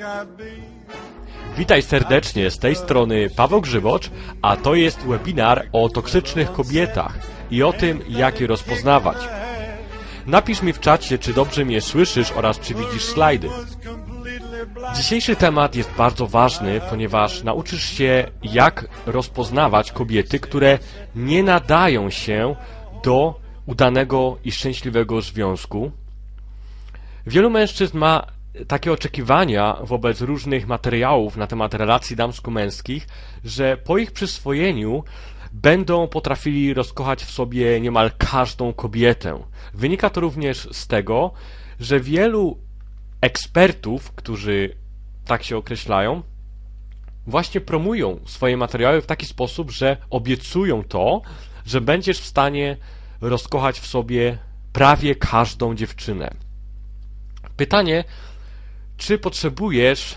Witaj serdecznie, z tej strony Paweł Grzybocz, a to jest webinar o toksycznych kobietach i o tym, jak je rozpoznawać. Napisz mi w czacie, czy dobrze mnie słyszysz oraz czy widzisz slajdy. Dzisiejszy temat jest bardzo ważny, ponieważ nauczysz się, jak rozpoznawać kobiety, które nie nadają się do udanego i szczęśliwego związku. Wielu mężczyzn ma takie oczekiwania wobec różnych materiałów na temat relacji damsko-męskich, że po ich przyswojeniu będą potrafili rozkochać w sobie niemal każdą kobietę. Wynika to również z tego, że wielu ekspertów, którzy tak się określają, właśnie promują swoje materiały w taki sposób, że obiecują to, że będziesz w stanie rozkochać w sobie prawie każdą dziewczynę. Pytanie, czy potrzebujesz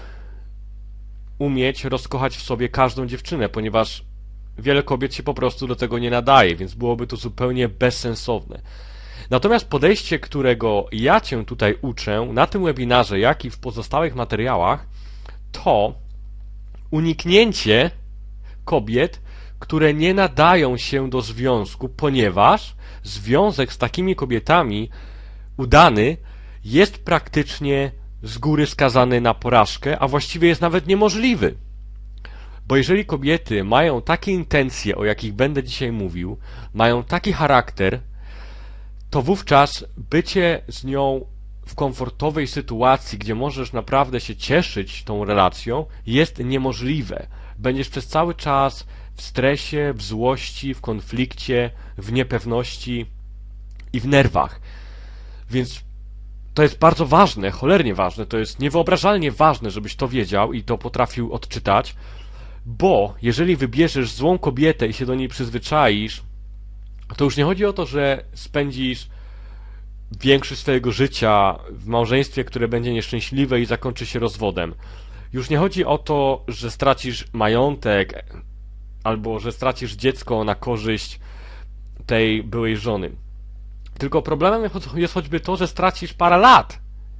umieć rozkochać w sobie każdą dziewczynę, ponieważ wiele kobiet się po prostu do tego nie nadaje, więc byłoby to zupełnie bezsensowne. Natomiast podejście, którego ja Cię tutaj uczę na tym webinarze, jak i w pozostałych materiałach, to uniknięcie kobiet, które nie nadają się do związku, ponieważ związek z takimi kobietami udany jest praktycznie z góry skazany na porażkę, a właściwie jest nawet niemożliwy. Bo jeżeli kobiety mają takie intencje, o jakich będę dzisiaj mówił, mają taki charakter, to wówczas bycie z nią w komfortowej sytuacji, gdzie możesz naprawdę się cieszyć tą relacją, jest niemożliwe. Będziesz przez cały czas w stresie, w złości, w konflikcie, w niepewności i w nerwach. Więc to jest bardzo ważne, cholernie ważne, to jest niewyobrażalnie ważne, żebyś to wiedział i to potrafił odczytać, bo jeżeli wybierzesz złą kobietę i się do niej przyzwyczaisz, to już nie chodzi o to, że spędzisz większość swojego życia w małżeństwie, które będzie nieszczęśliwe i zakończy się rozwodem. Już nie chodzi o to, że stracisz majątek albo że stracisz dziecko na korzyść tej byłej żony. Tylko problemem jest choćby to, że stracisz parę lat.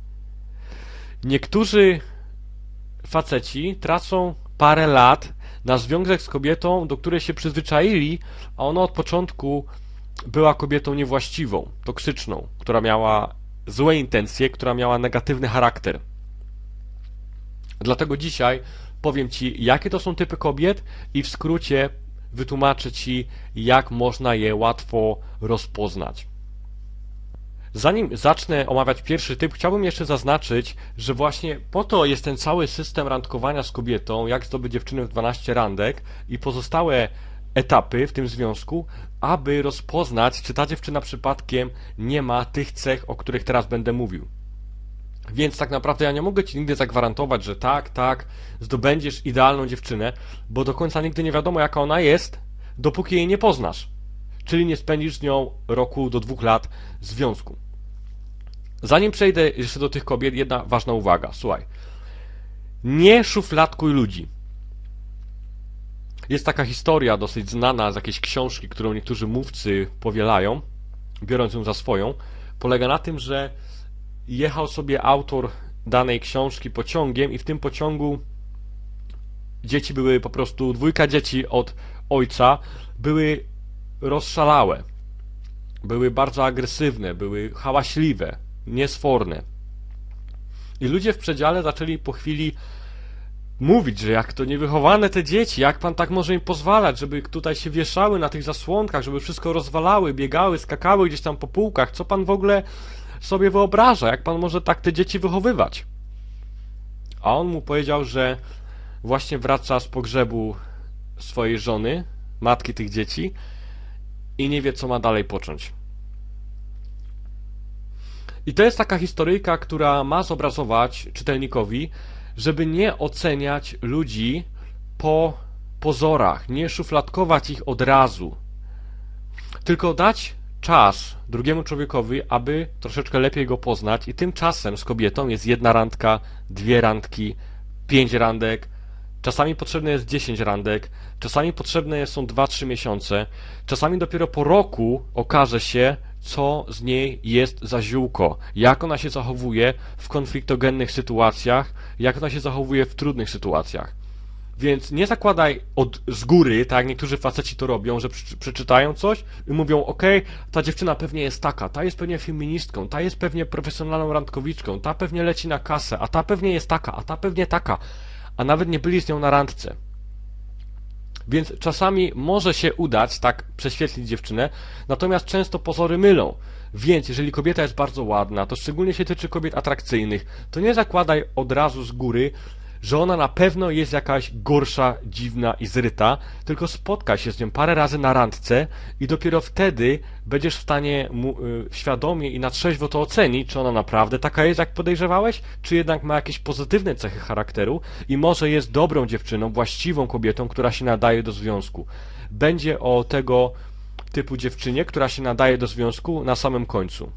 Niektórzy faceci tracą parę lat na związek z kobietą, do której się przyzwyczaili, a ona od początku była kobietą niewłaściwą, toksyczną, która miała złe intencje, która miała negatywny charakter. Dlatego dzisiaj powiem Ci, jakie to są typy kobiet i w skrócie wytłumaczę Ci, jak można je łatwo rozpoznać. Zanim zacznę omawiać pierwszy typ, chciałbym jeszcze zaznaczyć, że właśnie po to jest ten cały system randkowania z kobietą, jak zdobyć dziewczynę w 12 randek i pozostałe etapy w tym związku, aby rozpoznać, czy ta dziewczyna przypadkiem nie ma tych cech, o których teraz będę mówił. Więc tak naprawdę ja nie mogę Ci nigdy zagwarantować, że tak, zdobędziesz idealną dziewczynę, bo do końca nigdy nie wiadomo, jaka ona jest, dopóki jej nie poznasz. Czyli nie spędzisz z nią roku do 2 lat związku. Zanim przejdę jeszcze do tych kobiet, jedna ważna uwaga. Słuchaj. Nie szufladkuj ludzi. Jest taka historia dosyć znana z jakiejś książki, którą niektórzy mówcy powielają, biorąc ją za swoją. Polega na tym, że jechał sobie autor danej książki pociągiem i w tym pociągu dzieci były po prostu, 2 dzieci od ojca były rozszalałe, były bardzo agresywne, były hałaśliwe, niesforne. I ludzie w przedziale zaczęli po chwili mówić, że jak to niewychowane te dzieci, jak pan tak może im pozwalać, żeby tutaj się wieszały na tych zasłonkach, żeby wszystko rozwalały, biegały, skakały gdzieś tam po półkach, co pan w ogóle sobie wyobraża, jak pan może tak te dzieci wychowywać? A on mu powiedział, że właśnie wraca z pogrzebu swojej żony, matki tych dzieci, i nie wie, co ma dalej począć. I to jest taka historyjka, która ma zobrazować czytelnikowi, żeby nie oceniać ludzi po pozorach, nie szufladkować ich od razu, tylko dać czas drugiemu człowiekowi, aby troszeczkę lepiej go poznać i tymczasem z kobietą jest 1 randka, 2 randki, 5 randek, czasami potrzebne jest 10 randek, czasami potrzebne są 2-3 miesiące, czasami dopiero po roku okaże się, co z niej jest za ziółko, jak ona się zachowuje w konfliktogennych sytuacjach, jak ona się zachowuje w trudnych sytuacjach. Więc nie zakładaj z góry, tak jak niektórzy faceci to robią, że przeczytają coś i mówią, okej, ta dziewczyna pewnie jest taka, ta jest pewnie feministką, ta jest pewnie profesjonalną randkowiczką, ta pewnie leci na kasę, a ta pewnie jest taka, a ta pewnie taka, a nawet nie byli z nią na randce. Więc czasami może się udać tak prześwietlić dziewczynę, natomiast często pozory mylą. Więc jeżeli kobieta jest bardzo ładna, to szczególnie się tyczy kobiet atrakcyjnych, to nie zakładaj od razu z góry, że ona na pewno jest jakaś gorsza, dziwna i zryta, tylko spotkaj się z nią parę razy na randce i dopiero wtedy będziesz w stanie świadomie i na trzeźwo to ocenić, czy ona naprawdę taka jest, jak podejrzewałeś, czy jednak ma jakieś pozytywne cechy charakteru i może jest dobrą dziewczyną, właściwą kobietą, która się nadaje do związku. Będzie o tego typu dziewczynie, która się nadaje do związku na samym końcu.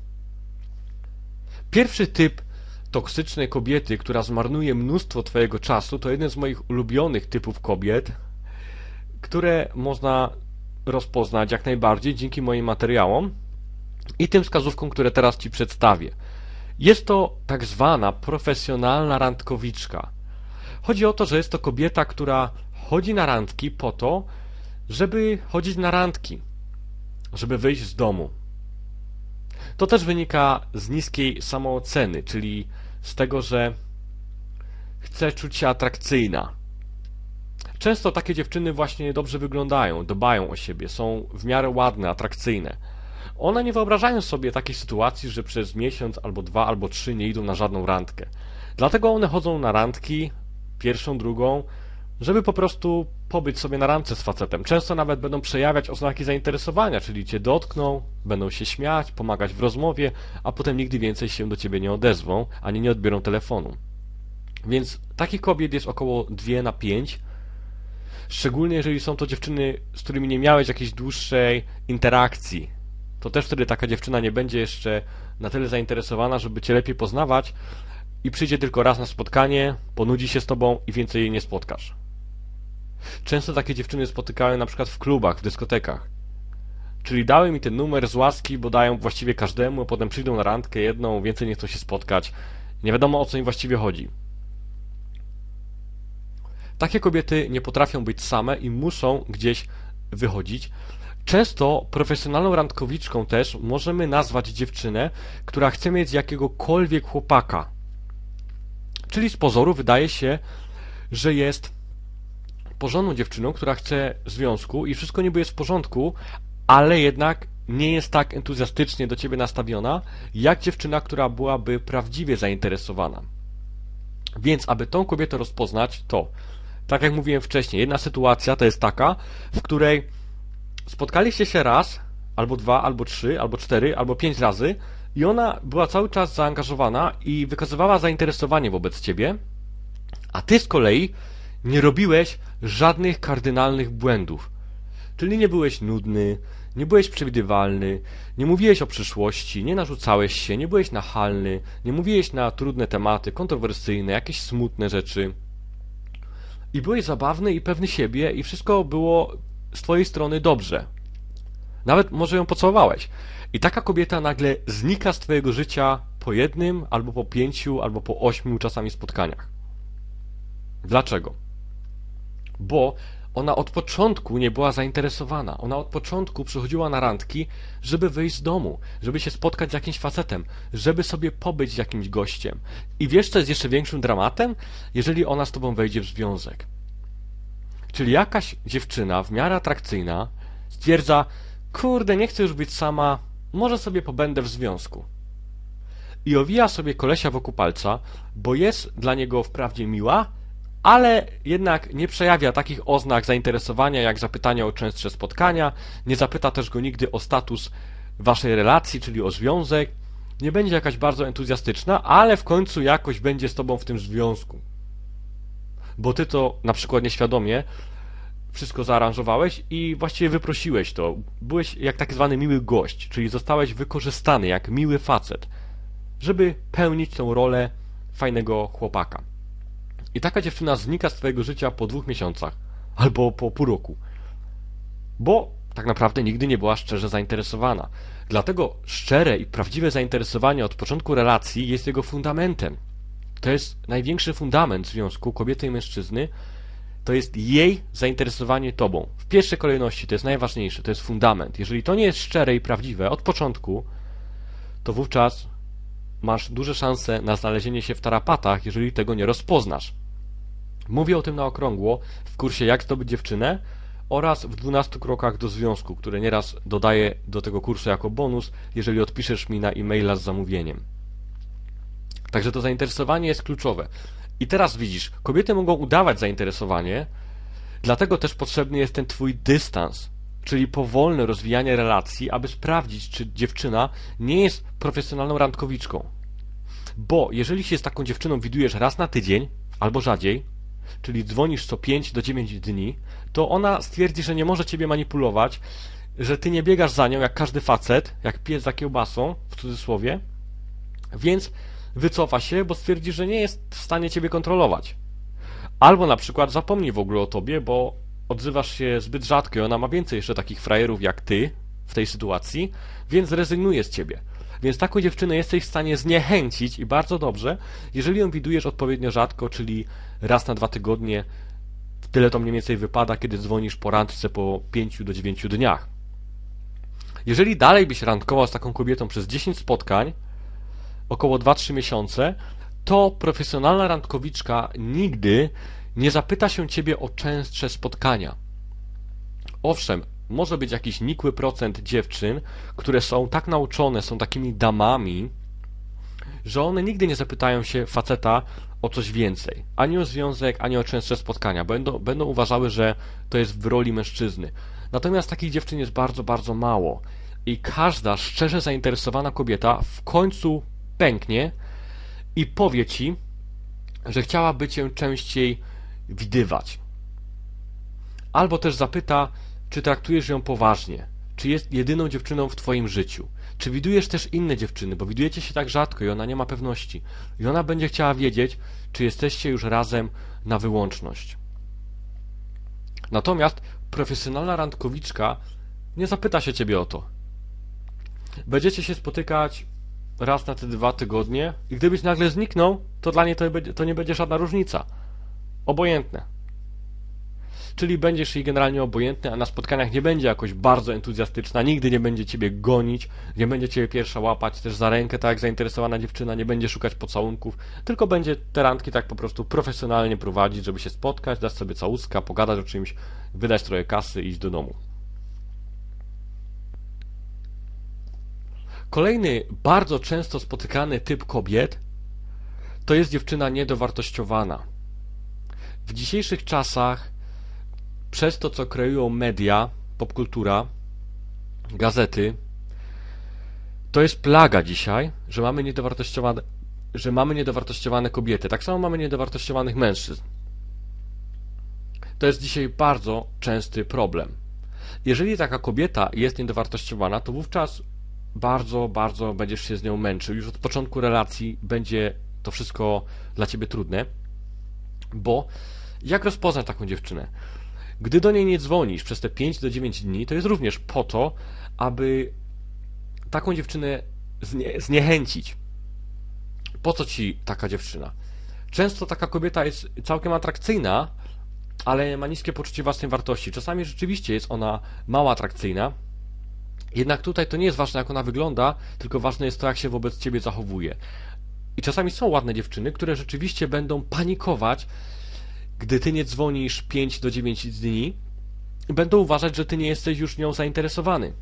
Pierwszy typ toksycznej kobiety, która zmarnuje mnóstwo twojego czasu, to jeden z moich ulubionych typów kobiet, które można rozpoznać jak najbardziej dzięki moim materiałom i tym wskazówkom, które teraz ci przedstawię. Jest to tak zwana profesjonalna randkowiczka. Chodzi o to, że jest to kobieta, która chodzi na randki po to, żeby chodzić na randki, żeby wyjść z domu. To też wynika z niskiej samooceny, czyli z tego, że chce czuć się atrakcyjna. Często takie dziewczyny właśnie dobrze wyglądają, dbają o siebie, są w miarę ładne, atrakcyjne. One nie wyobrażają sobie takiej sytuacji, że przez miesiąc, albo 2, albo 3 nie idą na żadną randkę. Dlatego one chodzą na randki, pierwszą, drugą, żeby po prostu pobyć sobie na randce z facetem. Często nawet będą przejawiać oznaki zainteresowania, czyli cię dotkną, będą się śmiać, pomagać w rozmowie, a potem nigdy więcej się do ciebie nie odezwą, ani nie odbiorą telefonu. Więc takich kobiet jest około 2 na 5, szczególnie jeżeli są to dziewczyny, z którymi nie miałeś jakiejś dłuższej interakcji. To też wtedy taka dziewczyna nie będzie jeszcze na tyle zainteresowana, żeby cię lepiej poznawać i przyjdzie tylko raz na spotkanie, ponudzi się z tobą i więcej jej nie spotkasz. Często takie dziewczyny spotykałem na przykład w klubach, w dyskotekach. Czyli dały mi ten numer z łaski, bo dają właściwie każdemu, a potem przyjdą na randkę jedną, więcej nie chcą się spotkać. Nie wiadomo, o co im właściwie chodzi. Takie kobiety nie potrafią być same i muszą gdzieś wychodzić. Często profesjonalną randkowiczką też możemy nazwać dziewczynę, która chce mieć jakiegokolwiek chłopaka. Czyli z pozoru wydaje się, że jest porządną dziewczyną, która chce związku i wszystko niby jest w porządku, ale jednak nie jest tak entuzjastycznie do ciebie nastawiona, jak dziewczyna, która byłaby prawdziwie zainteresowana. Więc, aby tą kobietę rozpoznać, to, tak jak mówiłem wcześniej, jedna sytuacja to jest taka, w której spotkaliście się raz, albo 2, albo 3, albo 4, albo 5 razy i ona była cały czas zaangażowana i wykazywała zainteresowanie wobec ciebie, a ty z kolei nie robiłeś żadnych kardynalnych błędów. Czyli nie byłeś nudny, nie byłeś przewidywalny, nie mówiłeś o przyszłości, nie narzucałeś się, nie byłeś nachalny, nie mówiłeś na trudne tematy, kontrowersyjne, jakieś smutne rzeczy. I byłeś zabawny i pewny siebie i wszystko było z twojej strony dobrze. Nawet może ją pocałowałeś. I taka kobieta nagle znika z twojego życia po 1, albo po 5, albo po 8 czasami spotkaniach. Dlaczego? Bo ona od początku nie była zainteresowana. Ona od początku przychodziła na randki, żeby wyjść z domu, żeby się spotkać z jakimś facetem, żeby sobie pobyć z jakimś gościem. I wiesz, co jest jeszcze większym dramatem? Jeżeli ona z tobą wejdzie w związek. Czyli jakaś dziewczyna w miarę atrakcyjna stwierdza, kurde, nie chcę już być sama, może sobie pobędę w związku. I owija sobie kolesia wokół palca, bo jest dla niego wprawdzie miła, ale jednak nie przejawia takich oznak zainteresowania jak zapytania o częstsze spotkania, nie zapyta też go nigdy o status waszej relacji, czyli o związek, nie będzie jakaś bardzo entuzjastyczna, ale w końcu jakoś będzie z tobą w tym związku. Bo ty to na przykład nieświadomie wszystko zaaranżowałeś i właściwie wyprosiłeś to. Byłeś jak tak zwany miły gość, czyli zostałeś wykorzystany jak miły facet, żeby pełnić tą rolę fajnego chłopaka. I taka dziewczyna znika z twojego życia po 2 miesiącach, albo po pół roku. Bo tak naprawdę nigdy nie była szczerze zainteresowana. Dlatego szczere i prawdziwe zainteresowanie od początku relacji jest jego fundamentem. To jest największy fundament związku kobiety i mężczyzny. To jest jej zainteresowanie tobą. W pierwszej kolejności to jest najważniejsze, to jest fundament. Jeżeli to nie jest szczere i prawdziwe od początku, to wówczas masz duże szanse na znalezienie się w tarapatach, jeżeli tego nie rozpoznasz. Mówię o tym na okrągło w kursie Jak zdobyć dziewczynę oraz w 12 krokach do związku, które nieraz dodaję do tego kursu jako bonus, jeżeli odpiszesz mi na e-maila z zamówieniem. Także to zainteresowanie jest kluczowe. I teraz widzisz, kobiety mogą udawać zainteresowanie, dlatego też potrzebny jest ten twój dystans, czyli powolne rozwijanie relacji, aby sprawdzić, czy dziewczyna nie jest profesjonalną randkowiczką. Bo jeżeli się z taką dziewczyną widujesz raz na tydzień, albo rzadziej, czyli dzwonisz co 5 do 9 dni, to ona stwierdzi, że nie może ciebie manipulować, że ty nie biegasz za nią jak każdy facet, jak pies za kiełbasą, w cudzysłowie, więc wycofa się, bo stwierdzi, że nie jest w stanie ciebie kontrolować. Albo na przykład zapomni w ogóle o tobie, bo odzywasz się zbyt rzadko i ona ma więcej jeszcze takich frajerów jak ty w tej sytuacji, więc zrezygnuje z ciebie. Więc taką dziewczynę jesteś w stanie zniechęcić i bardzo dobrze, jeżeli ją widujesz odpowiednio rzadko, czyli raz na 2 tygodnie, tyle to mniej więcej wypada, kiedy dzwonisz po randce po 5 do 9 dniach. Jeżeli dalej byś randkował z taką kobietą przez 10 spotkań, około 2-3 miesiące, to profesjonalna randkowiczka nigdy nie zapyta się ciebie o częstsze spotkania. Owszem, może być jakiś nikły procent dziewczyn, które są tak nauczone, są takimi damami, że one nigdy nie zapytają się faceta o coś więcej. Ani o związek, ani o częstsze spotkania. Będą uważały, że to jest w roli mężczyzny. Natomiast takich dziewczyn jest bardzo, bardzo mało. I każda szczerze zainteresowana kobieta w końcu pęknie i powie ci, że chciałaby cię częściej widywać. Albo też zapyta, czy traktujesz ją poważnie, czy jest jedyną dziewczyną w twoim życiu, czy widujesz też inne dziewczyny, bo widujecie się tak rzadko i ona nie ma pewności. I ona będzie chciała wiedzieć, czy jesteście już razem na wyłączność. Natomiast profesjonalna randkowiczka nie zapyta się ciebie o to. Będziecie się spotykać raz na te 2 tygodnie i gdybyś nagle zniknął, to dla niej to nie będzie żadna różnica. Obojętne. Czyli będziesz jej generalnie obojętny, a na spotkaniach nie będzie jakoś bardzo entuzjastyczna, nigdy nie będzie ciebie gonić, nie będzie ciebie pierwsza łapać też za rękę, tak jak zainteresowana dziewczyna, nie będzie szukać pocałunków, tylko będzie te randki tak po prostu profesjonalnie prowadzić, żeby się spotkać, dać sobie całuska, pogadać o czymś, wydać trochę kasy i iść do domu. Kolejny bardzo często spotykany typ kobiet to jest dziewczyna niedowartościowana. W dzisiejszych czasach przez to, co kreują media, popkultura, gazety, to jest plaga dzisiaj, że mamy niedowartościowane kobiety. Tak samo mamy niedowartościowanych mężczyzn. To jest dzisiaj bardzo częsty problem. Jeżeli taka kobieta jest niedowartościowana, to wówczas bardzo, bardzo będziesz się z nią męczył. Już od początku relacji będzie to wszystko dla ciebie trudne, bo jak rozpoznać taką dziewczynę? Gdy do niej nie dzwonisz przez te 5 do 9 dni, to jest również po to, aby taką dziewczynę zniechęcić. Po co ci taka dziewczyna? Często taka kobieta jest całkiem atrakcyjna, ale ma niskie poczucie własnej wartości. Czasami rzeczywiście jest ona mało atrakcyjna, jednak tutaj to nie jest ważne, jak ona wygląda, tylko ważne jest to, jak się wobec ciebie zachowuje. I czasami są ładne dziewczyny, które rzeczywiście będą panikować, gdy ty nie dzwonisz 5 do 9 dni, będą uważać, że ty nie jesteś już nią zainteresowany.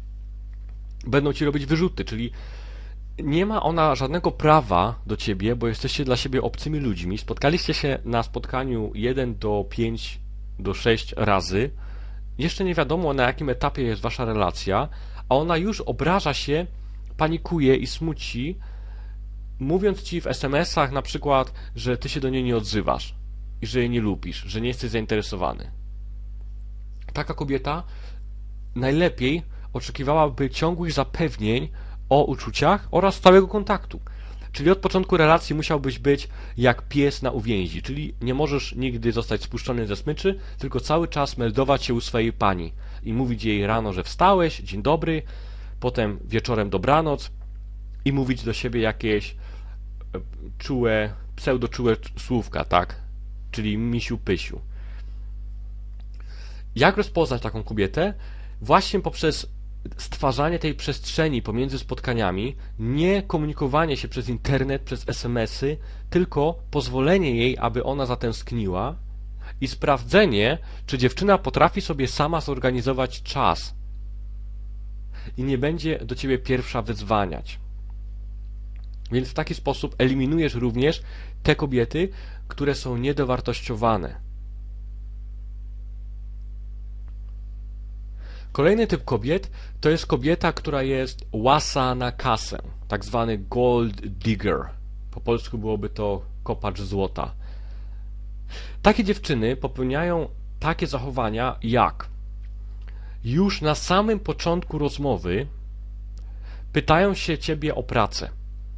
Będą ci robić wyrzuty, czyli nie ma ona żadnego prawa do ciebie, bo jesteście dla siebie obcymi ludźmi. Spotkaliście się na spotkaniu 1 do 5 do 6 razy. Jeszcze nie wiadomo, na jakim etapie jest wasza relacja, a ona już obraża się, panikuje i smuci, mówiąc ci w SMS-ach na przykład, że ty się do niej nie odzywasz i że jej nie lubisz, że nie jesteś zainteresowany. Taka kobieta najlepiej oczekiwałaby ciągłych zapewnień o uczuciach oraz stałego kontaktu. Czyli od początku relacji musiałbyś być jak pies na uwięzi, czyli nie możesz nigdy zostać spuszczony ze smyczy, tylko cały czas meldować się u swojej pani i mówić jej rano, że wstałeś, dzień dobry, potem wieczorem dobranoc i mówić do siebie jakieś czułe, pseudoczułe słówka, tak? Czyli misiu pysiu. Jak rozpoznać taką kobietę? Właśnie poprzez stwarzanie tej przestrzeni pomiędzy spotkaniami, nie komunikowanie się przez internet, przez SMS-y, tylko pozwolenie jej, aby ona zatęskniła i sprawdzenie, czy dziewczyna potrafi sobie sama zorganizować czas i nie będzie do ciebie pierwsza wyzwaniać. Więc w taki sposób eliminujesz również te kobiety, które są niedowartościowane. Kolejny typ kobiet to jest kobieta, która jest łasa na kasę, tak zwany gold digger. Po polsku byłoby to kopacz złota. Takie dziewczyny popełniają takie zachowania jak już na samym początku rozmowy pytają się ciebie o pracę.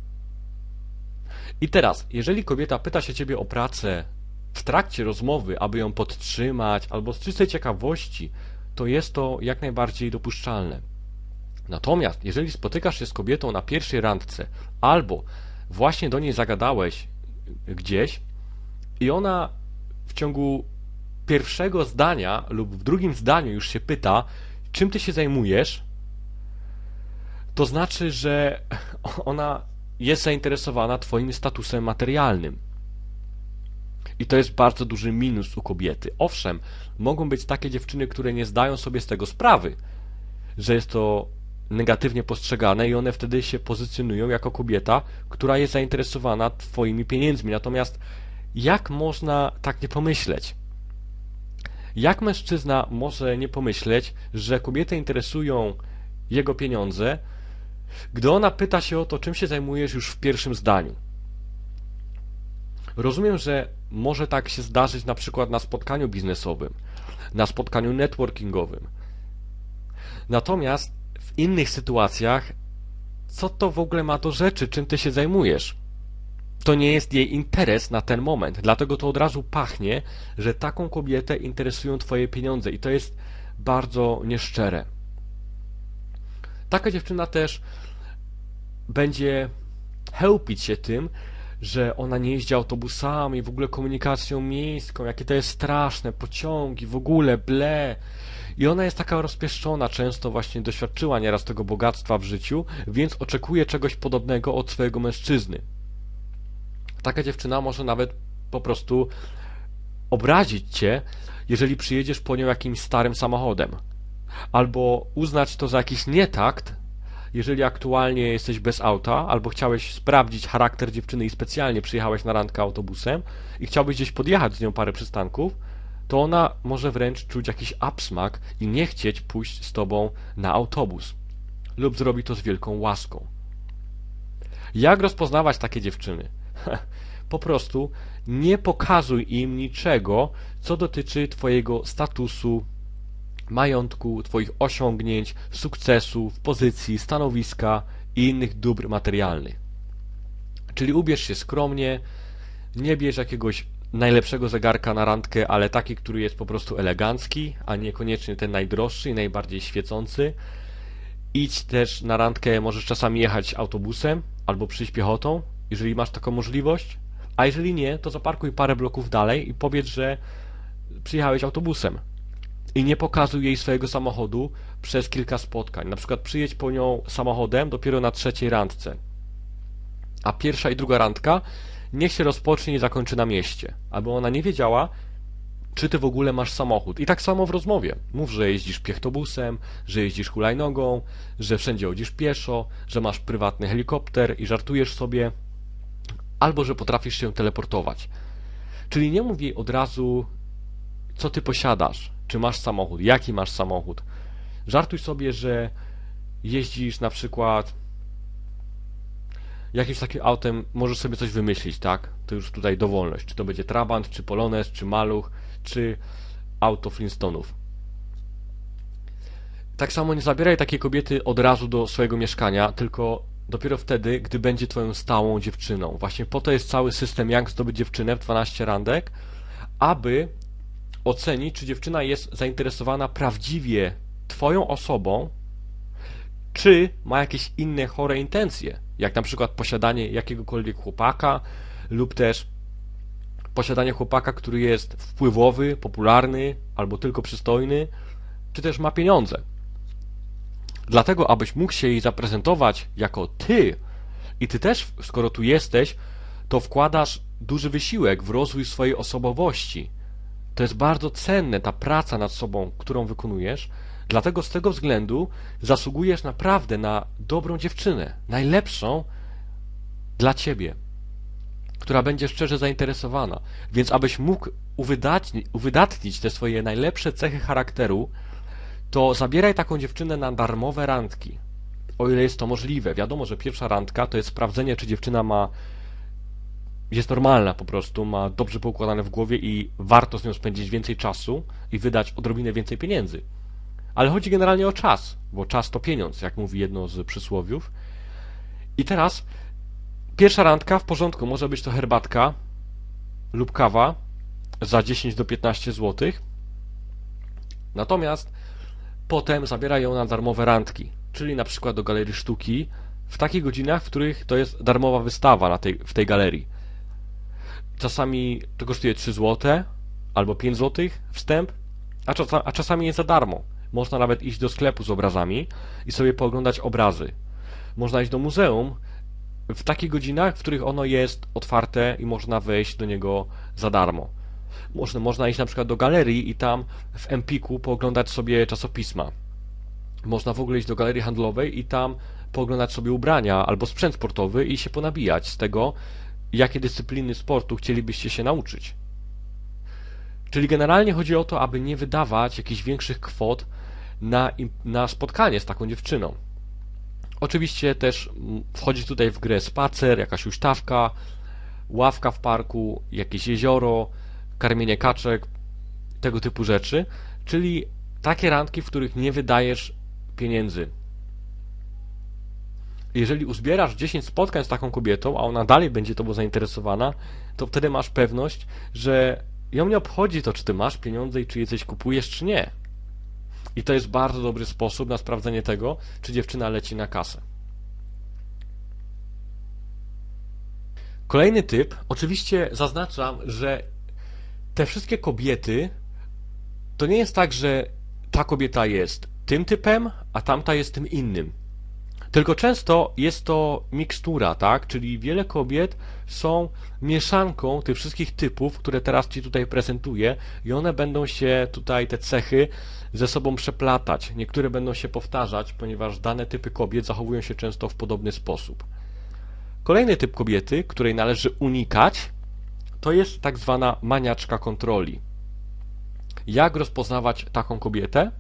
I teraz, jeżeli kobieta pyta się ciebie o pracę w trakcie rozmowy, aby ją podtrzymać albo z czystej ciekawości, to jest to jak najbardziej dopuszczalne. Natomiast jeżeli spotykasz się z kobietą na pierwszej randce albo właśnie do niej zagadałeś gdzieś i ona w ciągu pierwszego zdania lub w drugim zdaniu już się pyta, czym ty się zajmujesz, to znaczy, że ona jest zainteresowana twoim statusem materialnym. I to jest bardzo duży minus u kobiety. Owszem, mogą być takie dziewczyny, które nie zdają sobie z tego sprawy, że jest to negatywnie postrzegane i one wtedy się pozycjonują jako kobieta, która jest zainteresowana twoimi pieniędzmi. Natomiast jak można tak nie pomyśleć? Jak mężczyzna może nie pomyśleć, że kobietę interesują jego pieniądze, gdy ona pyta się o to, czym się zajmujesz już w pierwszym zdaniu? Rozumiem, że może tak się zdarzyć na przykład na spotkaniu biznesowym, na spotkaniu networkingowym. Natomiast w innych sytuacjach, co to w ogóle ma do rzeczy, czym ty się zajmujesz? To nie jest jej interes na ten moment, dlatego to od razu pachnie, że taką kobietę interesują twoje pieniądze i to jest bardzo nieszczere. Taka dziewczyna też będzie chełpić się tym, że ona nie jeździ autobusami, w ogóle komunikacją miejską, jakie to jest straszne, pociągi, w ogóle ble. I ona jest taka rozpieszczona, często właśnie doświadczyła nieraz tego bogactwa w życiu, więc oczekuje czegoś podobnego od swojego mężczyzny. Taka dziewczyna może nawet po prostu obrazić cię, jeżeli przyjedziesz po nią jakimś starym samochodem. Albo uznać to za jakiś nietakt, jeżeli aktualnie jesteś bez auta, albo chciałeś sprawdzić charakter dziewczyny i specjalnie przyjechałeś na randkę autobusem i chciałbyś gdzieś podjechać z nią parę przystanków, to ona może wręcz czuć jakiś absmak i nie chcieć pójść z tobą na autobus. Lub zrobi to z wielką łaską. Jak rozpoznawać takie dziewczyny? Po prostu nie pokazuj im niczego, co dotyczy twojego statusu, majątku, twoich osiągnięć, sukcesów, pozycji, stanowiska i innych dóbr materialnych. Czyli ubierz się skromnie, nie bierz jakiegoś najlepszego zegarka na randkę, ale taki, który jest po prostu elegancki, a niekoniecznie ten najdroższy i najbardziej świecący. Idź też na randkę, możesz czasami jechać autobusem albo przyjść piechotą, jeżeli masz taką możliwość, a jeżeli nie, to zaparkuj parę bloków dalej i powiedz, że przyjechałeś autobusem. I nie pokazuj jej swojego samochodu przez kilka spotkań. Na przykład przyjedź po nią samochodem dopiero na trzeciej randce. A pierwsza i druga randka niech się rozpocznie i zakończy na mieście. Aby ona nie wiedziała, czy ty w ogóle masz samochód. I tak samo w rozmowie. Mów, że jeździsz piechtobusem, że jeździsz hulajnogą, że wszędzie chodzisz pieszo, że masz prywatny helikopter i żartujesz sobie, albo że potrafisz się teleportować. Czyli nie mów jej od razu, co ty posiadasz, czy masz samochód, jaki masz samochód. Żartuj sobie, że jeździsz na przykład jakimś takim autem, możesz sobie coś wymyślić, tak? To już tutaj dowolność. Czy to będzie Trabant, czy Polonez, czy Maluch, czy auto Flintstonów. Tak samo nie zabieraj takiej kobiety od razu do swojego mieszkania, tylko dopiero wtedy, gdy będzie twoją stałą dziewczyną. Właśnie po to jest cały system, jak zdobyć dziewczynę w 12 randek, aby ocenić, czy dziewczyna jest zainteresowana prawdziwie twoją osobą, czy ma jakieś inne chore intencje, jak na przykład posiadanie jakiegokolwiek chłopaka lub też posiadanie chłopaka, który jest wpływowy, popularny albo tylko przystojny, czy też ma pieniądze. Dlatego, abyś mógł się jej zaprezentować jako ty i ty też, skoro tu jesteś, to wkładasz duży wysiłek w rozwój swojej osobowości. To jest bardzo cenne, ta praca nad sobą, którą wykonujesz, dlatego z tego względu zasługujesz naprawdę na dobrą dziewczynę, najlepszą dla ciebie, która będzie szczerze zainteresowana. Więc abyś mógł uwydatnić te swoje najlepsze cechy charakteru, to zabieraj taką dziewczynę na darmowe randki, o ile jest to możliwe. Wiadomo, że pierwsza randka to jest sprawdzenie, czy dziewczyna jest normalna po prostu, ma dobrze poukładane w głowie i warto z nią spędzić więcej czasu i wydać odrobinę więcej pieniędzy. Ale chodzi generalnie o czas, bo czas to pieniądz, jak mówi jedno z przysłowiów. I teraz pierwsza randka w porządku, może być to herbatka lub kawa za 10 do 15 zł. Natomiast potem zabiera ją na darmowe randki, czyli na przykład do galerii sztuki w takich godzinach, w których to jest darmowa wystawa w tej galerii. Czasami to kosztuje 3 zł albo 5 zł wstęp, a czasami jest za darmo. Można nawet iść do sklepu z obrazami i sobie pooglądać obrazy. Można iść do muzeum w takich godzinach, w których ono jest otwarte i można wejść do niego za darmo. Można iść na przykład do galerii i tam w Empiku pooglądać sobie czasopisma. Można w ogóle iść do galerii handlowej i tam pooglądać sobie ubrania albo sprzęt sportowy i się ponabijać z tego, jakie dyscypliny sportu chcielibyście się nauczyć. Czyli generalnie chodzi o to, aby nie wydawać jakichś większych kwot na spotkanie z taką dziewczyną. Oczywiście też wchodzi tutaj w grę spacer, jakaś huśtawka, ławka w parku, jakieś jezioro, karmienie kaczek, tego typu rzeczy, czyli takie randki, w których nie wydajesz pieniędzy. Jeżeli uzbierasz 10 spotkań z taką kobietą, a ona dalej będzie tobą zainteresowana, to wtedy masz pewność, że ją nie obchodzi to, czy ty masz pieniądze i czy je coś kupujesz, czy nie. I to jest bardzo dobry sposób na sprawdzenie tego, czy dziewczyna leci na kasę. Kolejny typ, oczywiście zaznaczam, że te wszystkie kobiety, to nie jest tak, że ta kobieta jest tym typem, a tamta jest tym innym. Tylko często jest to mikstura, tak? Czyli wiele kobiet są mieszanką tych wszystkich typów, które teraz Ci tutaj prezentuję i one będą się tutaj, te cechy, ze sobą przeplatać. Niektóre będą się powtarzać, ponieważ dane typy kobiet zachowują się często w podobny sposób. Kolejny typ kobiety, której należy unikać, to jest tak zwana maniaczka kontroli. Jak rozpoznawać taką kobietę?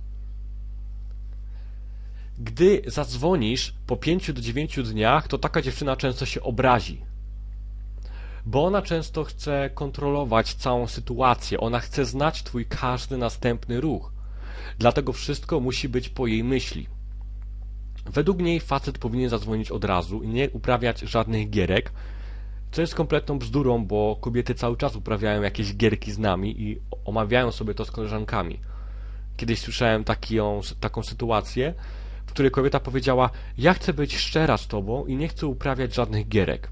Gdy zadzwonisz po 5 do 9 dniach, to taka dziewczyna często się obrazi. Bo ona często chce kontrolować całą sytuację. Ona chce znać twój każdy następny ruch. Dlatego wszystko musi być po jej myśli. Według niej facet powinien zadzwonić od razu i nie uprawiać żadnych gierek, co jest kompletną bzdurą, bo kobiety cały czas uprawiają jakieś gierki z nami i omawiają sobie to z koleżankami. Kiedyś słyszałem taką sytuację, w której kobieta powiedziała: ja chcę być szczera z tobą i nie chcę uprawiać żadnych gierek.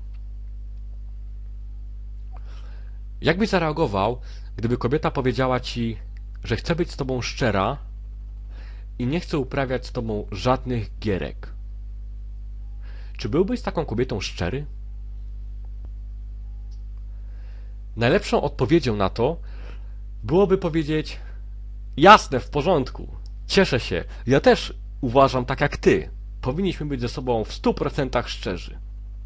Jak byś zareagował, gdyby kobieta powiedziała ci, że chce być z tobą szczera i nie chce uprawiać z tobą żadnych gierek? Czy byłbyś z taką kobietą szczery? Najlepszą odpowiedzią na to byłoby powiedzieć: jasne, w porządku, cieszę się, ja też uważam tak jak ty. Powinniśmy być ze sobą w 100% szczerzy.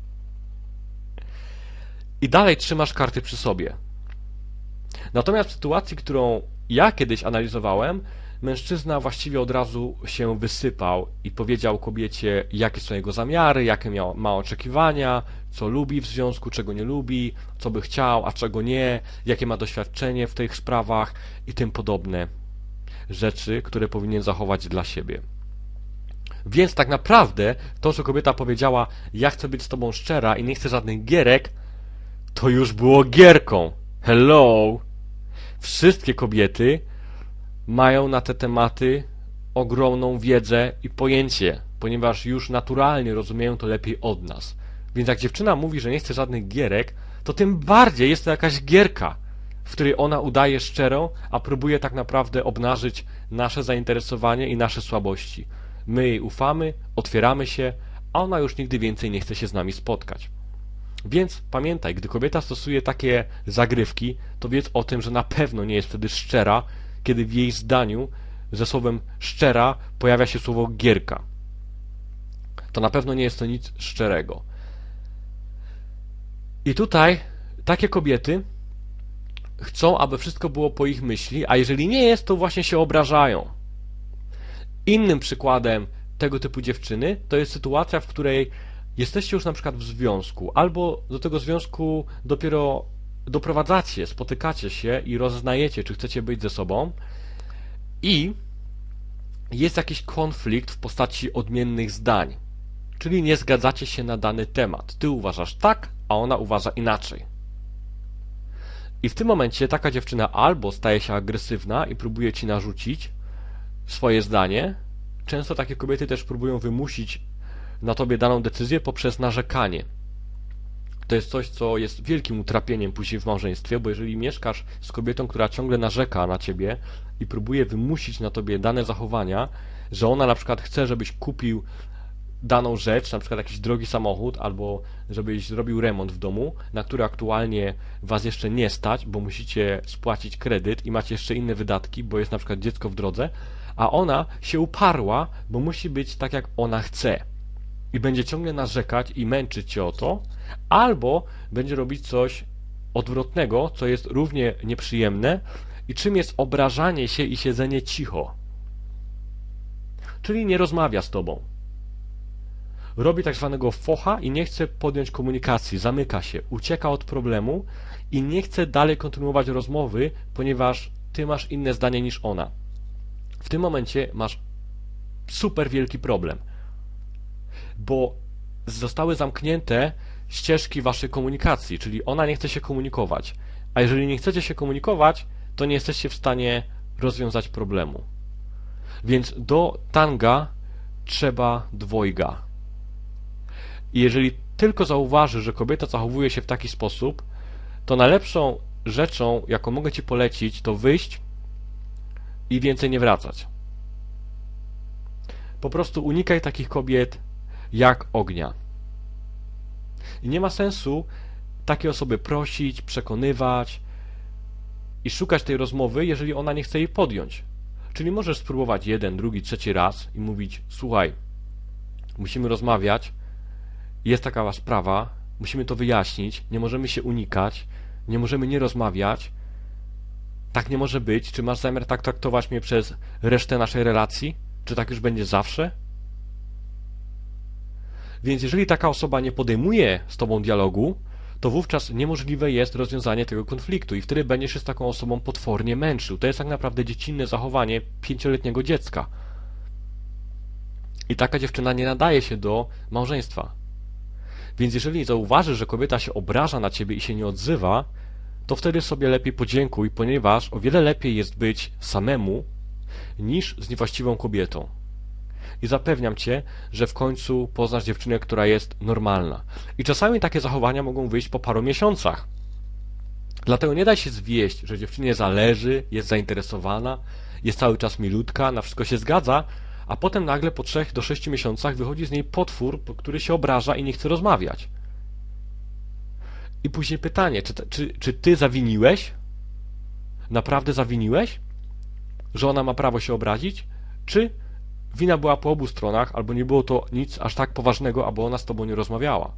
I dalej trzymasz karty przy sobie. Natomiast w sytuacji, którą ja kiedyś analizowałem, mężczyzna właściwie od razu się wysypał i powiedział kobiecie, jakie są jego zamiary, jakie ma oczekiwania, co lubi w związku, czego nie lubi, co by chciał, a czego nie, jakie ma doświadczenie w tych sprawach i tym podobne rzeczy, które powinien zachować dla siebie. Więc tak naprawdę to, że kobieta powiedziała: ja chcę być z tobą szczera i nie chcę żadnych gierek, to już było gierką. Hello! Wszystkie kobiety mają na te tematy ogromną wiedzę i pojęcie. ponieważ już naturalnie rozumieją to lepiej od nas. Więc jak dziewczyna mówi, że nie chce żadnych gierek, to tym bardziej jest to jakaś gierka, w której ona udaje szczerą, a próbuje tak naprawdę obnażyć nasze zainteresowanie i nasze słabości. My jej ufamy, otwieramy się, a ona już nigdy więcej nie chce się z nami spotkać. Więc pamiętaj, gdy kobieta stosuje takie zagrywki, to wiedz o tym, że na pewno nie jest wtedy szczera, kiedy w jej zdaniu ze słowem szczera pojawia się słowo gierka. To na pewno nie jest to nic szczerego. I tutaj takie kobiety chcą, aby wszystko było po ich myśli, a jeżeli nie jest, to właśnie się obrażają. Innym przykładem tego typu dziewczyny to jest sytuacja, w której jesteście już na przykład w związku, albo do tego związku dopiero doprowadzacie, spotykacie się i rozeznajecie, czy chcecie być ze sobą i jest jakiś konflikt w postaci odmiennych zdań, czyli nie zgadzacie się na dany temat. Ty uważasz tak, a ona uważa inaczej. I w tym momencie taka dziewczyna albo staje się agresywna i próbuje ci narzucić swoje zdanie. Często takie kobiety też próbują wymusić na tobie daną decyzję poprzez narzekanie. To jest coś, co jest wielkim utrapieniem później w małżeństwie, bo jeżeli mieszkasz z kobietą, która ciągle narzeka na ciebie i próbuje wymusić na tobie dane zachowania, że ona na przykład chce, żebyś kupił daną rzecz, na przykład jakiś drogi samochód, albo żebyś zrobił remont w domu, na który aktualnie was jeszcze nie stać, bo musicie spłacić kredyt i macie jeszcze inne wydatki, bo jest na przykład dziecko w drodze, a ona się uparła, bo musi być tak, jak ona chce. I będzie ciągle narzekać i męczyć cię o to, albo będzie robić coś odwrotnego, co jest równie nieprzyjemne i czym jest obrażanie się i siedzenie cicho. Czyli nie rozmawia z tobą. Robi tak zwanego focha i nie chce podjąć komunikacji, zamyka się, ucieka od problemu i nie chce dalej kontynuować rozmowy, ponieważ ty masz inne zdanie niż ona. W tym momencie masz super wielki problem, bo zostały zamknięte ścieżki waszej komunikacji, czyli ona nie chce się komunikować, a jeżeli nie chcecie się komunikować, to nie jesteście w stanie rozwiązać problemu. Więc do tanga trzeba dwojga. I jeżeli tylko zauważysz, że kobieta zachowuje się w taki sposób, to najlepszą rzeczą, jaką mogę ci polecić, to wyjść i więcej nie wracać. Po prostu unikaj takich kobiet jak ognia. I nie ma sensu takiej osoby prosić, przekonywać i szukać tej rozmowy, jeżeli ona nie chce jej podjąć. Czyli możesz spróbować jeden, drugi, trzeci raz i mówić: słuchaj, musimy rozmawiać, jest taka sprawa, musimy to wyjaśnić, nie możemy się unikać, nie możemy nie rozmawiać, tak nie może być, czy masz zamiar tak traktować mnie przez resztę naszej relacji? Czy tak już będzie zawsze? Więc jeżeli taka osoba nie podejmuje z tobą dialogu, to wówczas niemożliwe jest rozwiązanie tego konfliktu i wtedy będziesz się z taką osobą potwornie męczył. To jest tak naprawdę dziecinne zachowanie 5-letniego dziecka. I taka dziewczyna nie nadaje się do małżeństwa. Więc jeżeli zauważysz, że kobieta się obraża na ciebie i się nie odzywa, to wtedy sobie lepiej podziękuj, ponieważ o wiele lepiej jest być samemu niż z niewłaściwą kobietą. I zapewniam cię, że w końcu poznasz dziewczynę, która jest normalna. I czasami takie zachowania mogą wyjść po paru miesiącach. Dlatego nie daj się zwieść, że dziewczynie zależy, jest zainteresowana, jest cały czas milutka, na wszystko się zgadza, a potem nagle po 3 do 6 miesiącach wychodzi z niej potwór, który się obraża i nie chce rozmawiać. I później pytanie, czy ty zawiniłeś? Naprawdę zawiniłeś? Że ona ma prawo się obrazić? Czy wina była po obu stronach, albo nie było to nic aż tak poważnego, aby ona z tobą nie rozmawiała?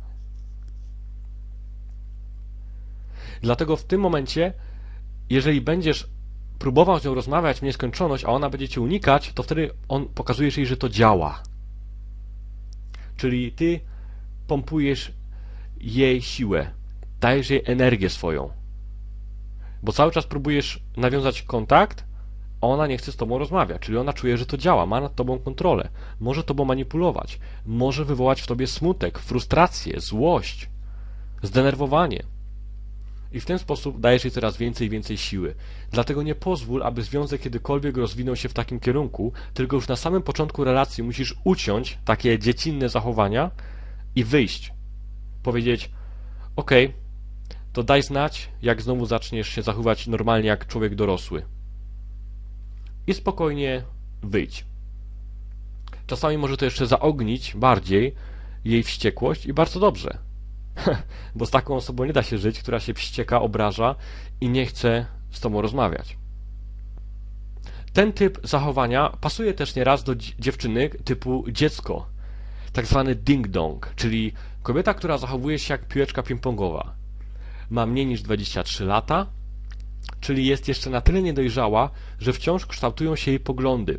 Dlatego w tym momencie, jeżeli będziesz próbował z nią rozmawiać w nieskończoność, a ona będzie cię unikać, to wtedy pokazujesz jej, że to działa. Czyli ty pompujesz jej siłę, dajesz jej energię swoją. Bo cały czas próbujesz nawiązać kontakt, a ona nie chce z tobą rozmawiać, czyli ona czuje, że to działa, ma nad tobą kontrolę, może tobą manipulować, może wywołać w tobie smutek, frustrację, złość, zdenerwowanie. I w ten sposób dajesz jej coraz więcej i więcej siły. Dlatego nie pozwól, aby związek kiedykolwiek rozwinął się w takim kierunku, tylko już na samym początku relacji musisz uciąć takie dziecinne zachowania i wyjść. Powiedzieć, okej, to daj znać, jak znowu zaczniesz się zachowywać normalnie jak człowiek dorosły. I spokojnie wyjdź. Czasami może to jeszcze zaognić bardziej jej wściekłość i bardzo dobrze. Bo z taką osobą nie da się żyć, która się wścieka, obraża i nie chce z tobą rozmawiać. Ten typ zachowania pasuje też nieraz do dziewczyny typu dziecko, tak zwany ding-dong, czyli kobieta, która zachowuje się jak piłeczka ping-pongowa. Ma mniej niż 23 lata, czyli jest jeszcze na tyle niedojrzała, że wciąż kształtują się jej poglądy.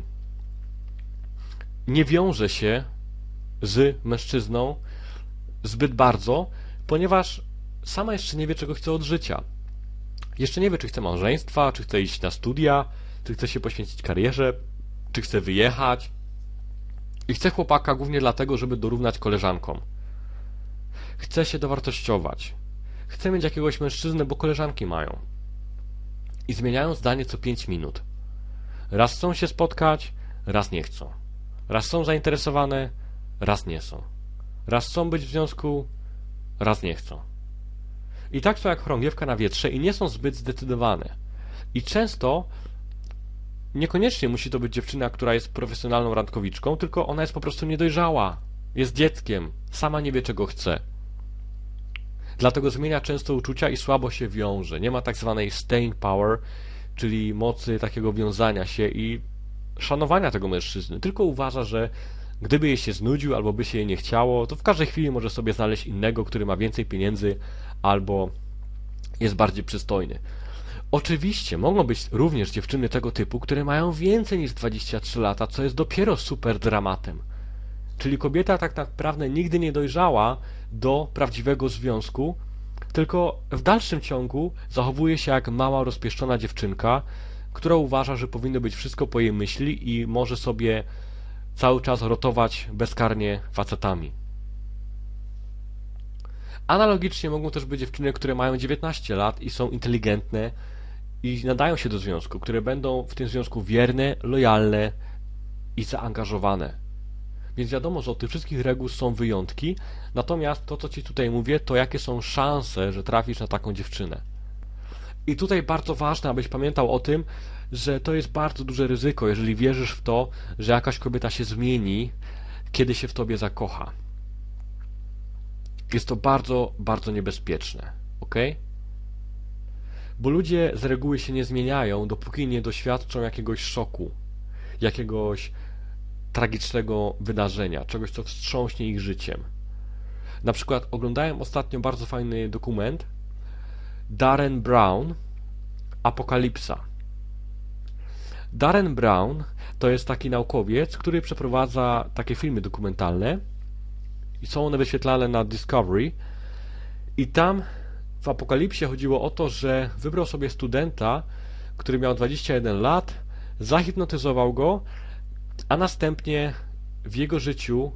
Nie wiąże się z mężczyzną zbyt bardzo, ponieważ sama jeszcze nie wie, czego chce od życia. Jeszcze nie wie, czy chce małżeństwa, czy chce iść na studia, czy chce się poświęcić karierze, czy chce wyjechać. I chce chłopaka głównie dlatego, żeby dorównać koleżankom. Chce się dowartościować. Chce mieć jakiegoś mężczyznę, bo koleżanki mają. I zmieniają zdanie co 5 minut. Raz chcą się spotkać, raz nie chcą. Raz są zainteresowane, raz nie są. Raz chcą być w związku, raz nie chcą. I tak są jak chorągiewka na wietrze i nie są zbyt zdecydowane. I często niekoniecznie musi to być dziewczyna, która jest profesjonalną randkowiczką, tylko ona jest po prostu niedojrzała. Jest dzieckiem. Sama nie wie, czego chce. Dlatego zmienia często uczucia i słabo się wiąże. Nie ma tak zwanej staying power, czyli mocy takiego wiązania się i szanowania tego mężczyzny. Tylko uważa, że gdyby jej się znudził albo by się jej nie chciało, to w każdej chwili może sobie znaleźć innego, który ma więcej pieniędzy albo jest bardziej przystojny. Oczywiście mogą być również dziewczyny tego typu, które mają więcej niż 23 lata, co jest dopiero super dramatem. Czyli kobieta tak naprawdę nigdy nie dojrzała do prawdziwego związku, tylko w dalszym ciągu zachowuje się jak mała, rozpieszczona dziewczynka, która uważa, że powinno być wszystko po jej myśli i może sobie cały czas rotować bezkarnie facetami. Analogicznie mogą też być dziewczyny, które mają 19 lat i są inteligentne i nadają się do związku, które będą w tym związku wierne, lojalne i zaangażowane. Więc wiadomo, że od tych wszystkich reguł są wyjątki, natomiast to, co Ci tutaj mówię, to jakie są szanse, że trafisz na taką dziewczynę. I tutaj bardzo ważne, abyś pamiętał o tym, że to jest bardzo duże ryzyko, jeżeli wierzysz w to, że jakaś kobieta się zmieni, kiedy się w tobie zakocha. Jest to bardzo, bardzo niebezpieczne, ok? Bo ludzie z reguły się nie zmieniają, dopóki nie doświadczą jakiegoś szoku, jakiegoś tragicznego wydarzenia, czegoś, co wstrząśnie ich życiem. Na przykład oglądałem ostatnio bardzo fajny dokument Darren Brown, Apokalipsa. Darren Brown to jest taki naukowiec, który przeprowadza takie filmy dokumentalne i są one wyświetlane na Discovery i tam w Apokalipsie chodziło o to, że wybrał sobie studenta, który miał 21 lat, zahipnotyzował go, a następnie w jego życiu,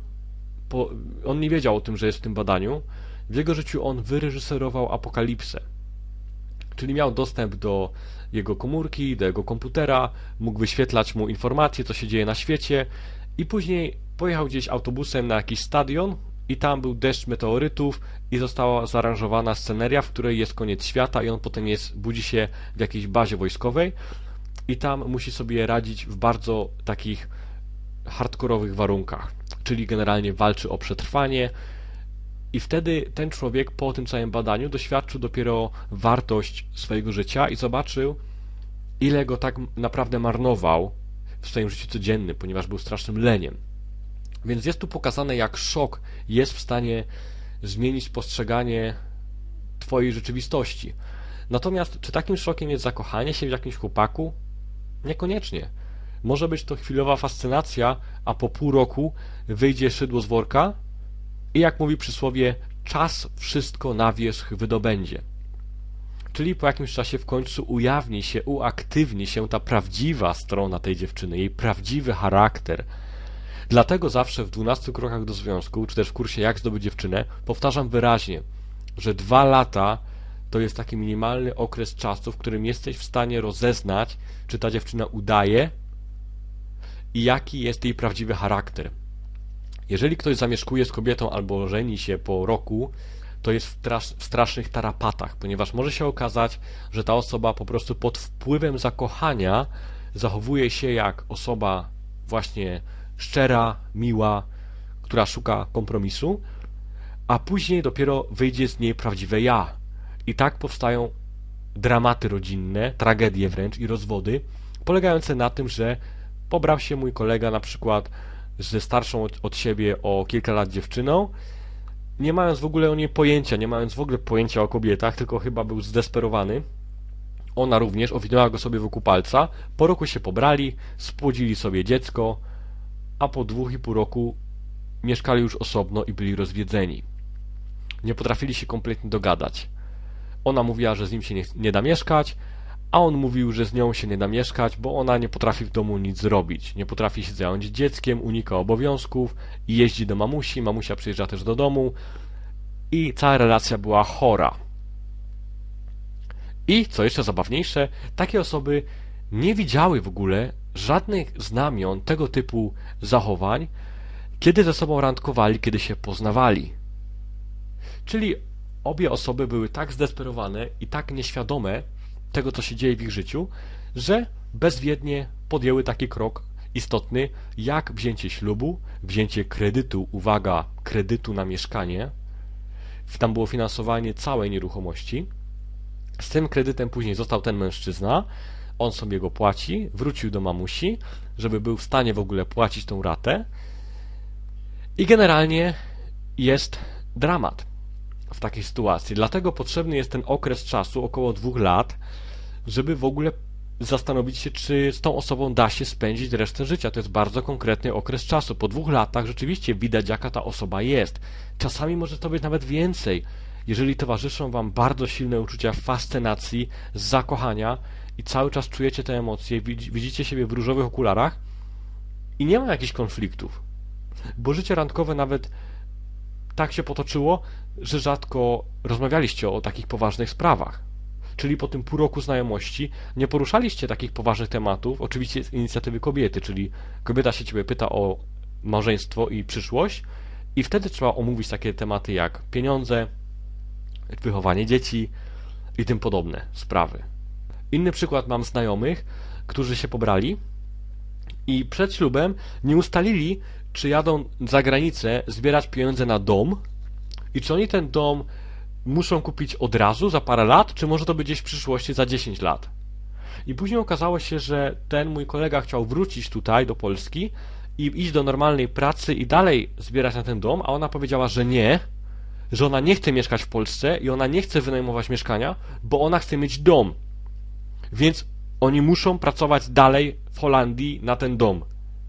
on nie wiedział o tym, że jest w tym badaniu, w jego życiu on wyreżyserował apokalipsę. Czyli miał dostęp do jego komórki, do jego komputera, mógł wyświetlać mu informacje, co się dzieje na świecie i później pojechał gdzieś autobusem na jakiś stadion i tam był deszcz meteorytów i została zaaranżowana sceneria, w której jest koniec świata i on potem budzi się w jakiejś bazie wojskowej i tam musi sobie radzić w bardzo takich hardkorowych warunkach, czyli generalnie walczy o przetrwanie i wtedy ten człowiek po tym całym badaniu doświadczył dopiero wartość swojego życia i zobaczył, ile go tak naprawdę marnował w swoim życiu codziennym, ponieważ był strasznym leniem. Więc jest tu pokazane, jak szok jest w stanie zmienić postrzeganie twojej rzeczywistości. Natomiast czy takim szokiem jest zakochanie się w jakimś chłopaku? Niekoniecznie. Może być to chwilowa fascynacja, a po pół roku wyjdzie szydło z worka i jak mówi przysłowie, czas wszystko na wierzch wydobędzie. Czyli po jakimś czasie w końcu ujawni się, uaktywni się ta prawdziwa strona tej dziewczyny, jej prawdziwy charakter. Dlatego zawsze w 12 krokach do związku, czy też w kursie Jak zdobyć dziewczynę, powtarzam wyraźnie, że 2 lata to jest taki minimalny okres czasu, w którym jesteś w stanie rozeznać, czy ta dziewczyna udaje i jaki jest jej prawdziwy charakter. Jeżeli ktoś zamieszkuje z kobietą albo żeni się po roku, to jest w strasznych tarapatach, ponieważ może się okazać, że ta osoba po prostu pod wpływem zakochania zachowuje się jak osoba właśnie szczera, miła, która szuka kompromisu, a później dopiero wyjdzie z niej prawdziwe ja. I tak powstają dramaty rodzinne, tragedie wręcz i rozwody, polegające na tym, że pobrał się mój kolega na przykład ze starszą od siebie o kilka lat dziewczyną, nie mając w ogóle o niej pojęcia, nie mając w ogóle pojęcia o kobietach, tylko chyba był zdesperowany. Ona również owinęła go sobie wokół palca, po roku się pobrali, spłodzili sobie dziecko, a po 2,5 roku mieszkali już osobno i byli rozwiedzeni. Nie potrafili się kompletnie dogadać. Ona mówiła, że z nim się nie da mieszkać, a on mówił, że z nią się nie da mieszkać, bo ona nie potrafi w domu nic zrobić. Nie potrafi się zająć dzieckiem, unika obowiązków i jeździ do mamusi, mamusia przyjeżdża też do domu i cała relacja była chora. I, co jeszcze zabawniejsze, takie osoby nie widziały w ogóle żadnych znamion tego typu zachowań, kiedy ze sobą randkowali, kiedy się poznawali. Czyli obie osoby były tak zdesperowane i tak nieświadome tego, co się dzieje w ich życiu, że bezwiednie podjęły taki krok istotny, jak wzięcie ślubu, wzięcie kredytu, uwaga, kredytu na mieszkanie. Tam było finansowanie całej nieruchomości. Z tym kredytem później został ten mężczyzna, on sobie go płaci, wrócił do mamusi, żeby był w stanie w ogóle płacić tą ratę i generalnie jest dramat w takiej sytuacji. Dlatego potrzebny jest ten okres czasu, około 2 lat, żeby w ogóle zastanowić się, czy z tą osobą da się spędzić resztę życia. To jest bardzo konkretny okres czasu. Po 2 latach rzeczywiście widać, jaka ta osoba jest. Czasami może to być nawet więcej. Jeżeli towarzyszą wam bardzo silne uczucia fascynacji, zakochania i cały czas czujecie te emocje, widzicie siebie w różowych okularach i nie ma jakichś konfliktów. Bo życie randkowe nawet tak się potoczyło, że rzadko rozmawialiście o takich poważnych sprawach. Czyli po tym pół roku znajomości nie poruszaliście takich poważnych tematów, oczywiście z inicjatywy kobiety, czyli kobieta się ciebie pyta o małżeństwo i przyszłość i wtedy trzeba omówić takie tematy jak pieniądze, wychowanie dzieci i tym podobne sprawy. Inny przykład mam znajomych, którzy się pobrali i przed ślubem nie ustalili, czy jadą za granicę zbierać pieniądze na dom i czy oni ten dom muszą kupić od razu, za parę lat, czy może to być gdzieś w przyszłości za 10 lat. I później okazało się, że ten mój kolega chciał wrócić tutaj do Polski i iść do normalnej pracy i dalej zbierać na ten dom, a ona powiedziała, że nie, że ona nie chce mieszkać w Polsce i ona nie chce wynajmować mieszkania, bo ona chce mieć dom. Więc oni muszą pracować dalej w Holandii na ten dom.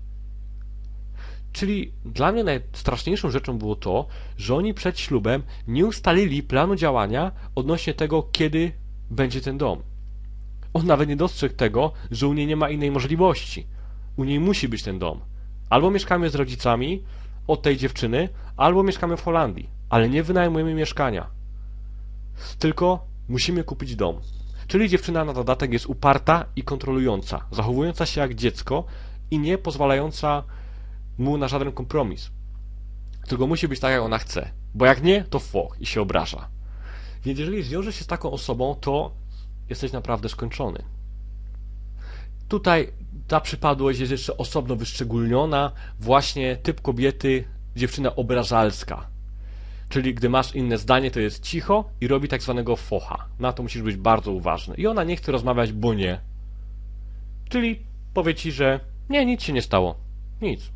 Czyli dla mnie najstraszniejszą rzeczą było to, że oni przed ślubem nie ustalili planu działania odnośnie tego, kiedy będzie ten dom. On nawet nie dostrzegł tego, że u niej nie ma innej możliwości. U niej musi być ten dom. Albo mieszkamy z rodzicami od tej dziewczyny, albo mieszkamy w Holandii, ale nie wynajmujemy mieszkania. Tylko musimy kupić dom. Czyli dziewczyna na dodatek jest uparta i kontrolująca, zachowująca się jak dziecko i nie pozwalająca mu na żaden kompromis. Tylko musi być tak, jak ona chce. Bo jak nie, to foch i się obraża. Więc jeżeli zwiążesz się z taką osobą, to jesteś naprawdę skończony. Tutaj ta przypadłość jest jeszcze osobno wyszczególniona. Właśnie typ kobiety, dziewczyna obrażalska. Czyli gdy masz inne zdanie, to jest cicho i robi tak zwanego focha. Na to musisz być bardzo uważny. I ona nie chce rozmawiać, bo nie. Czyli powie ci, że nie, nic się nie stało. Nic.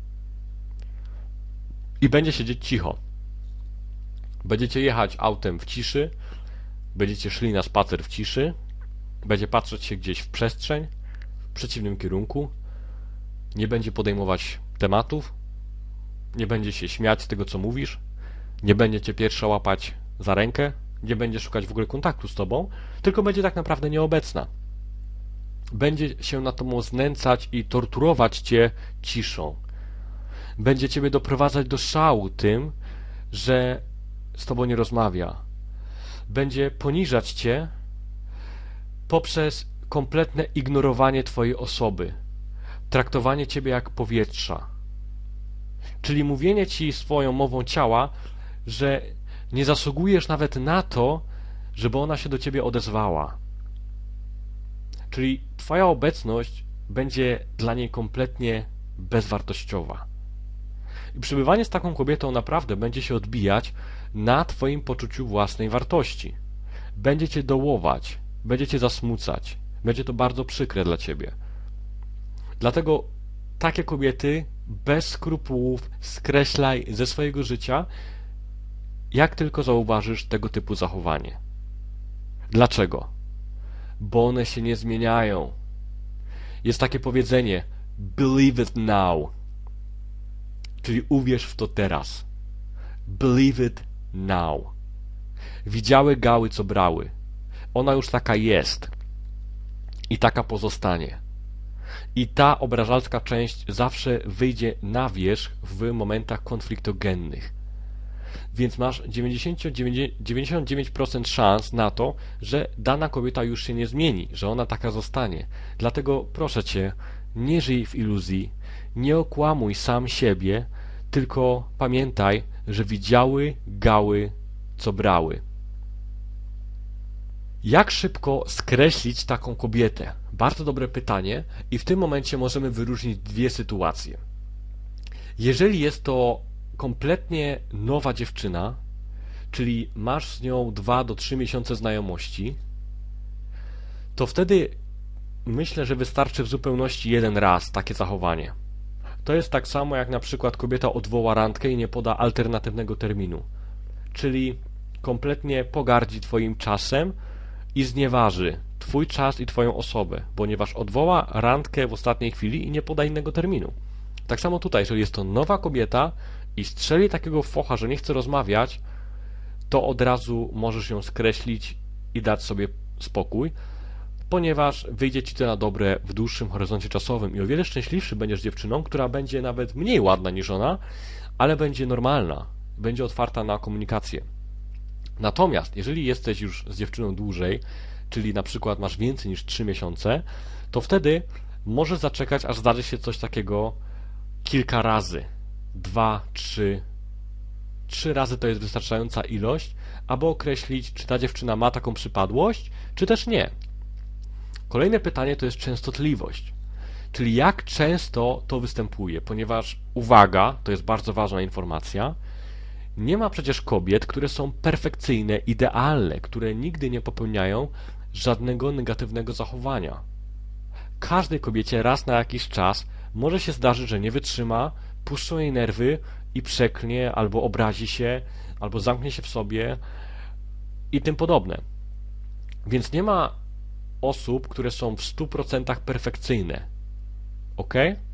I będzie siedzieć cicho. Będziecie jechać autem w ciszy, będziecie szli na spacer w ciszy, będzie patrzeć się gdzieś w przestrzeń, w przeciwnym kierunku, nie będzie podejmować tematów, nie będzie się śmiać z tego, co mówisz, nie będzie cię pierwsza łapać za rękę, nie będzie szukać w ogóle kontaktu z tobą, tylko będzie tak naprawdę nieobecna. Będzie się na tobą znęcać i torturować cię ciszą. Będzie ciebie doprowadzać do szału tym, że z tobą nie rozmawia, będzie poniżać cię poprzez kompletne ignorowanie twojej osoby, traktowanie ciebie jak powietrza. Czyli mówienie ci swoją mową ciała, że nie zasługujesz nawet na to, żeby ona się do ciebie odezwała. Czyli twoja obecność będzie dla niej kompletnie bezwartościowa. I przebywanie z taką kobietą naprawdę będzie się odbijać na twoim poczuciu własnej wartości. Będzie cię dołować, będzie cię zasmucać, będzie to bardzo przykre dla ciebie. Dlatego takie kobiety bez skrupułów skreślaj ze swojego życia, jak tylko zauważysz tego typu zachowanie. Dlaczego? Bo one się nie zmieniają. Jest takie powiedzenie believe it now, czyli uwierz w to teraz. Believe it now. Widziały gały, co brały. Ona już taka jest i taka pozostanie. I ta obrażalska część zawsze wyjdzie na wierzch w momentach konfliktogennych. Więc masz 99% szans na to, że dana kobieta już się nie zmieni, że ona taka zostanie. Dlatego proszę cię, nie żyj w iluzji, nie okłamuj sam siebie, tylko pamiętaj, że widziały gały, co brały. Jak szybko skreślić taką kobietę? Bardzo dobre pytanie i w tym momencie możemy wyróżnić dwie sytuacje. Jeżeli jest to kompletnie nowa dziewczyna, czyli masz z nią 2 do 3 miesiące znajomości, to wtedy myślę, że wystarczy w zupełności jeden raz takie zachowanie. To jest tak samo jak na przykład kobieta odwoła randkę i nie poda alternatywnego terminu, czyli kompletnie pogardzi twoim czasem i znieważy twój czas i twoją osobę, ponieważ odwoła randkę w ostatniej chwili i nie poda innego terminu. Tak samo tutaj, jeżeli jest to nowa kobieta i strzeli takiego focha, że nie chce rozmawiać, to od razu możesz ją skreślić i dać sobie spokój, ponieważ wyjdzie ci to na dobre w dłuższym horyzoncie czasowym i o wiele szczęśliwszy będziesz dziewczyną, która będzie nawet mniej ładna niż ona, ale będzie normalna, będzie otwarta na komunikację. Natomiast jeżeli jesteś już z dziewczyną dłużej, czyli na przykład masz więcej niż 3 miesiące, to wtedy możesz zaczekać, aż zdarzy się coś takiego kilka razy. 2, 3. 3 razy to jest wystarczająca ilość, aby określić, czy ta dziewczyna ma taką przypadłość, czy też nie. Kolejne pytanie to jest częstotliwość, czyli jak często to występuje, ponieważ, uwaga, to jest bardzo ważna informacja, nie ma przecież kobiet, które są perfekcyjne, idealne, które nigdy nie popełniają żadnego negatywnego zachowania. Każdej kobiecie raz na jakiś czas może się zdarzyć, że nie wytrzyma, puszczą jej nerwy i przeklnie, albo obrazi się, albo zamknie się w sobie i tym podobne. Więc nie ma osób, które są w 100% perfekcyjne. Ok?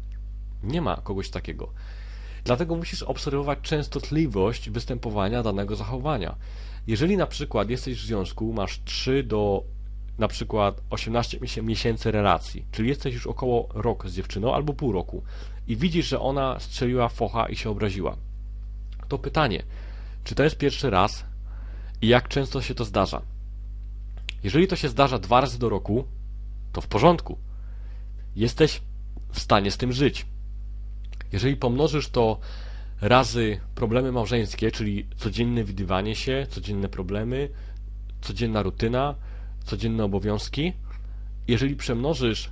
Nie ma kogoś takiego. Dlatego musisz obserwować częstotliwość występowania danego zachowania. Jeżeli na przykład jesteś w związku, masz 3 do na przykład 18 miesięcy relacji, czyli jesteś już około rok z dziewczyną albo pół roku i widzisz, że ona strzeliła focha i się obraziła, to pytanie, czy to jest pierwszy raz i jak często się to zdarza? Jeżeli to się zdarza 2 razy do roku, to w porządku. Jesteś w stanie z tym żyć. Jeżeli pomnożysz to razy problemy małżeńskie, czyli codzienne widywanie się, codzienne problemy, codzienna rutyna, codzienne obowiązki, jeżeli przemnożysz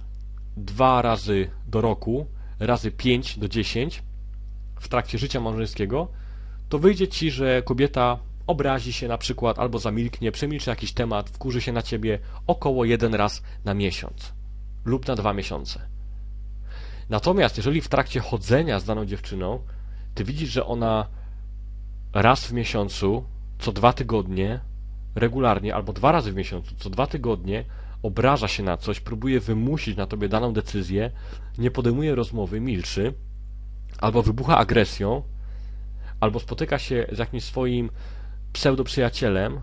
2 razy do roku, razy 5 do 10 w trakcie życia małżeńskiego, to wyjdzie ci, że kobieta obrazi się na przykład albo zamilknie, przemilczy jakiś temat, wkurzy się na ciebie około 1 raz na miesiąc lub na 2 miesiące. Natomiast jeżeli w trakcie chodzenia z daną dziewczyną ty widzisz, że ona raz w miesiącu, co 2 tygodnie, regularnie, albo 2 razy w miesiącu, co 2 tygodnie obraża się na coś, próbuje wymusić na tobie daną decyzję, nie podejmuje rozmowy, milczy, albo wybucha agresją, albo spotyka się z jakimś swoim pseudoprzyjacielem,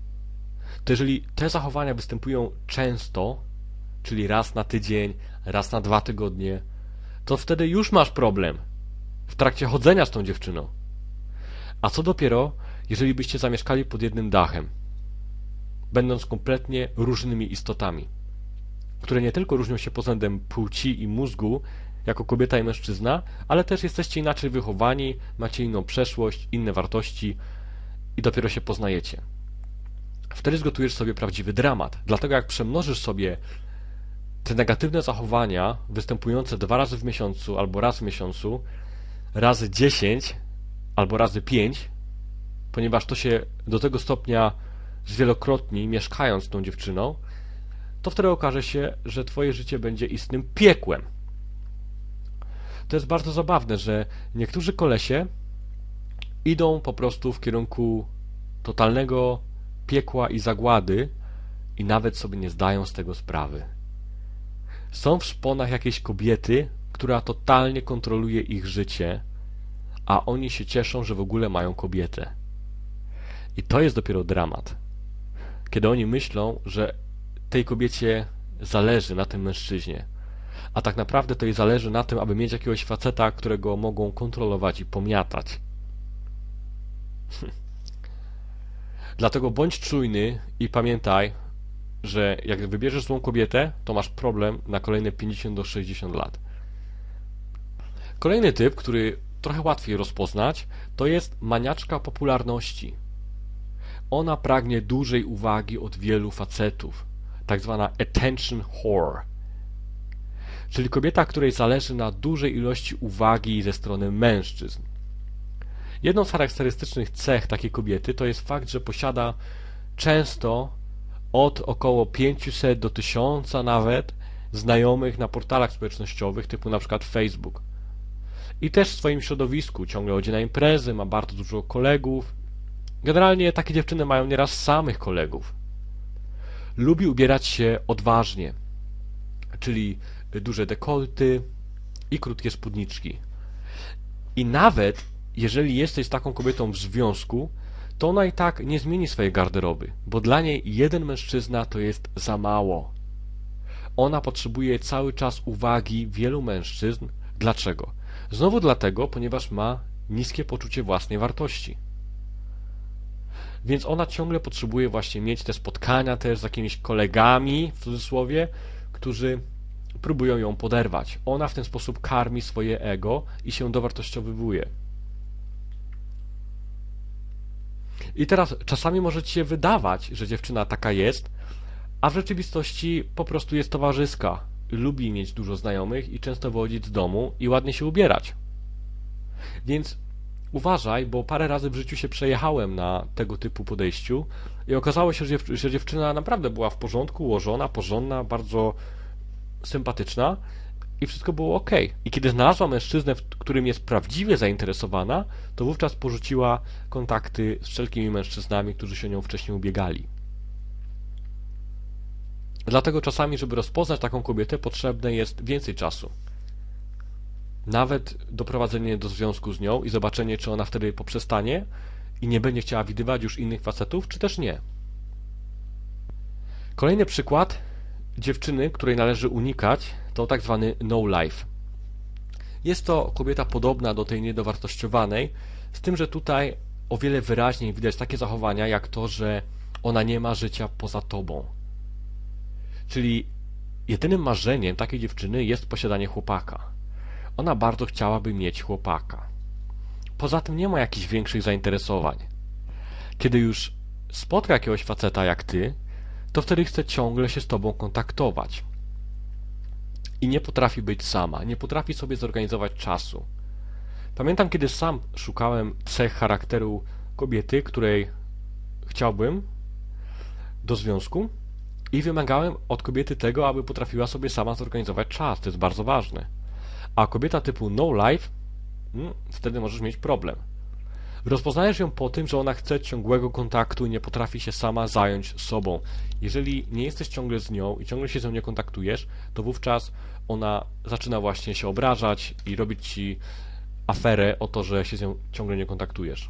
to jeżeli te zachowania występują często, czyli raz na tydzień, raz na 2 tygodnie, to wtedy już masz problem w trakcie chodzenia z tą dziewczyną. A co dopiero, jeżeli byście zamieszkali pod jednym dachem? będąc kompletnie różnymi istotami, które nie tylko różnią się pod względem płci i mózgu, jako kobieta i mężczyzna, ale też jesteście inaczej wychowani, macie inną przeszłość, inne wartości i dopiero się poznajecie. Wtedy zgotujesz sobie prawdziwy dramat, dlatego jak przemnożysz sobie te negatywne zachowania występujące 2 razy w miesiącu albo raz w miesiącu, razy 10 albo razy 5, ponieważ to się do tego stopnia zwielokrotni, mieszkając z tą dziewczyną, to wtedy okaże się, że twoje życie będzie istnym piekłem. To jest bardzo zabawne, że niektórzy kolesie idą po prostu w kierunku totalnego piekła i zagłady i nawet sobie nie zdają z tego sprawy. Są w szponach jakiejś kobiety, która totalnie kontroluje ich życie, a oni się cieszą, że w ogóle mają kobietę. I to jest dopiero dramat. Kiedy oni myślą, że tej kobiecie zależy na tym mężczyźnie, a tak naprawdę to jej zależy na tym, aby mieć jakiegoś faceta, którego mogą kontrolować i pomiatać. Dlatego bądź czujny i pamiętaj, że jak wybierzesz złą kobietę, to masz problem na kolejne 50 do 60 lat. Kolejny typ, który trochę łatwiej rozpoznać, to jest maniaczka popularności. Ona pragnie dużej uwagi od wielu facetów, tak zwana attention whore, czyli kobieta, której zależy na dużej ilości uwagi ze strony mężczyzn. Jedną z charakterystycznych cech takiej kobiety to jest fakt, że posiada często od około 500 do 1000 nawet znajomych na portalach społecznościowych typu na przykład Facebook. I też w swoim środowisku ciągle chodzi na imprezy, ma bardzo dużo kolegów. Generalnie takie dziewczyny mają nieraz samych kolegów. Lubi ubierać się odważnie, czyli duże dekolty i krótkie spódniczki. I nawet jeżeli jesteś z taką kobietą w związku, to ona i tak nie zmieni swojej garderoby, bo dla niej jeden mężczyzna to jest za mało. Ona potrzebuje cały czas uwagi wielu mężczyzn. Dlaczego? Znowu dlatego, ponieważ ma niskie poczucie własnej wartości. Więc ona ciągle potrzebuje właśnie mieć te spotkania też z jakimiś kolegami, w cudzysłowie, którzy próbują ją poderwać. Ona w ten sposób karmi swoje ego i się dowartościowywuje. I teraz czasami może ci się wydawać, że dziewczyna taka jest, a w rzeczywistości po prostu jest towarzyska. Lubi mieć dużo znajomych i często wychodzić z domu i ładnie się ubierać. Więc uważaj, bo parę razy w życiu się przejechałem na tego typu podejściu i okazało się, że dziewczyna naprawdę była w porządku, ułożona, porządna, bardzo sympatyczna i wszystko było ok. I kiedy znalazła mężczyznę, którym jest prawdziwie zainteresowana, to wówczas porzuciła kontakty z wszelkimi mężczyznami, którzy się o nią wcześniej ubiegali. Dlatego czasami, żeby rozpoznać taką kobietę, potrzebne jest więcej czasu. Nawet doprowadzenie do związku z nią i zobaczenie, czy ona wtedy poprzestanie i nie będzie chciała widywać już innych facetów, czy też nie. Kolejny przykład dziewczyny, której należy unikać, to tak zwany no life. Jest to kobieta podobna do tej niedowartościowanej, z tym, że tutaj o wiele wyraźniej widać takie zachowania, jak to, że ona nie ma życia poza tobą. Czyli jedynym marzeniem takiej dziewczyny jest posiadanie chłopaka. Ona bardzo chciałaby mieć chłopaka. Poza tym nie ma jakichś większych zainteresowań. Kiedy już spotka jakiegoś faceta jak ty, to wtedy chce ciągle się z tobą kontaktować. I nie potrafi być sama, nie potrafi sobie zorganizować czasu. Pamiętam, kiedy sam szukałem cech charakteru kobiety, której chciałbym do związku i wymagałem od kobiety tego, aby potrafiła sobie sama zorganizować czas. To jest bardzo ważne. A kobieta typu no life, wtedy możesz mieć problem. Rozpoznajesz ją po tym, że ona chce ciągłego kontaktu i nie potrafi się sama zająć sobą. Jeżeli nie jesteś ciągle z nią i ciągle się z nią nie kontaktujesz, to wówczas ona zaczyna właśnie się obrażać i robić ci aferę o to, że się z nią ciągle nie kontaktujesz.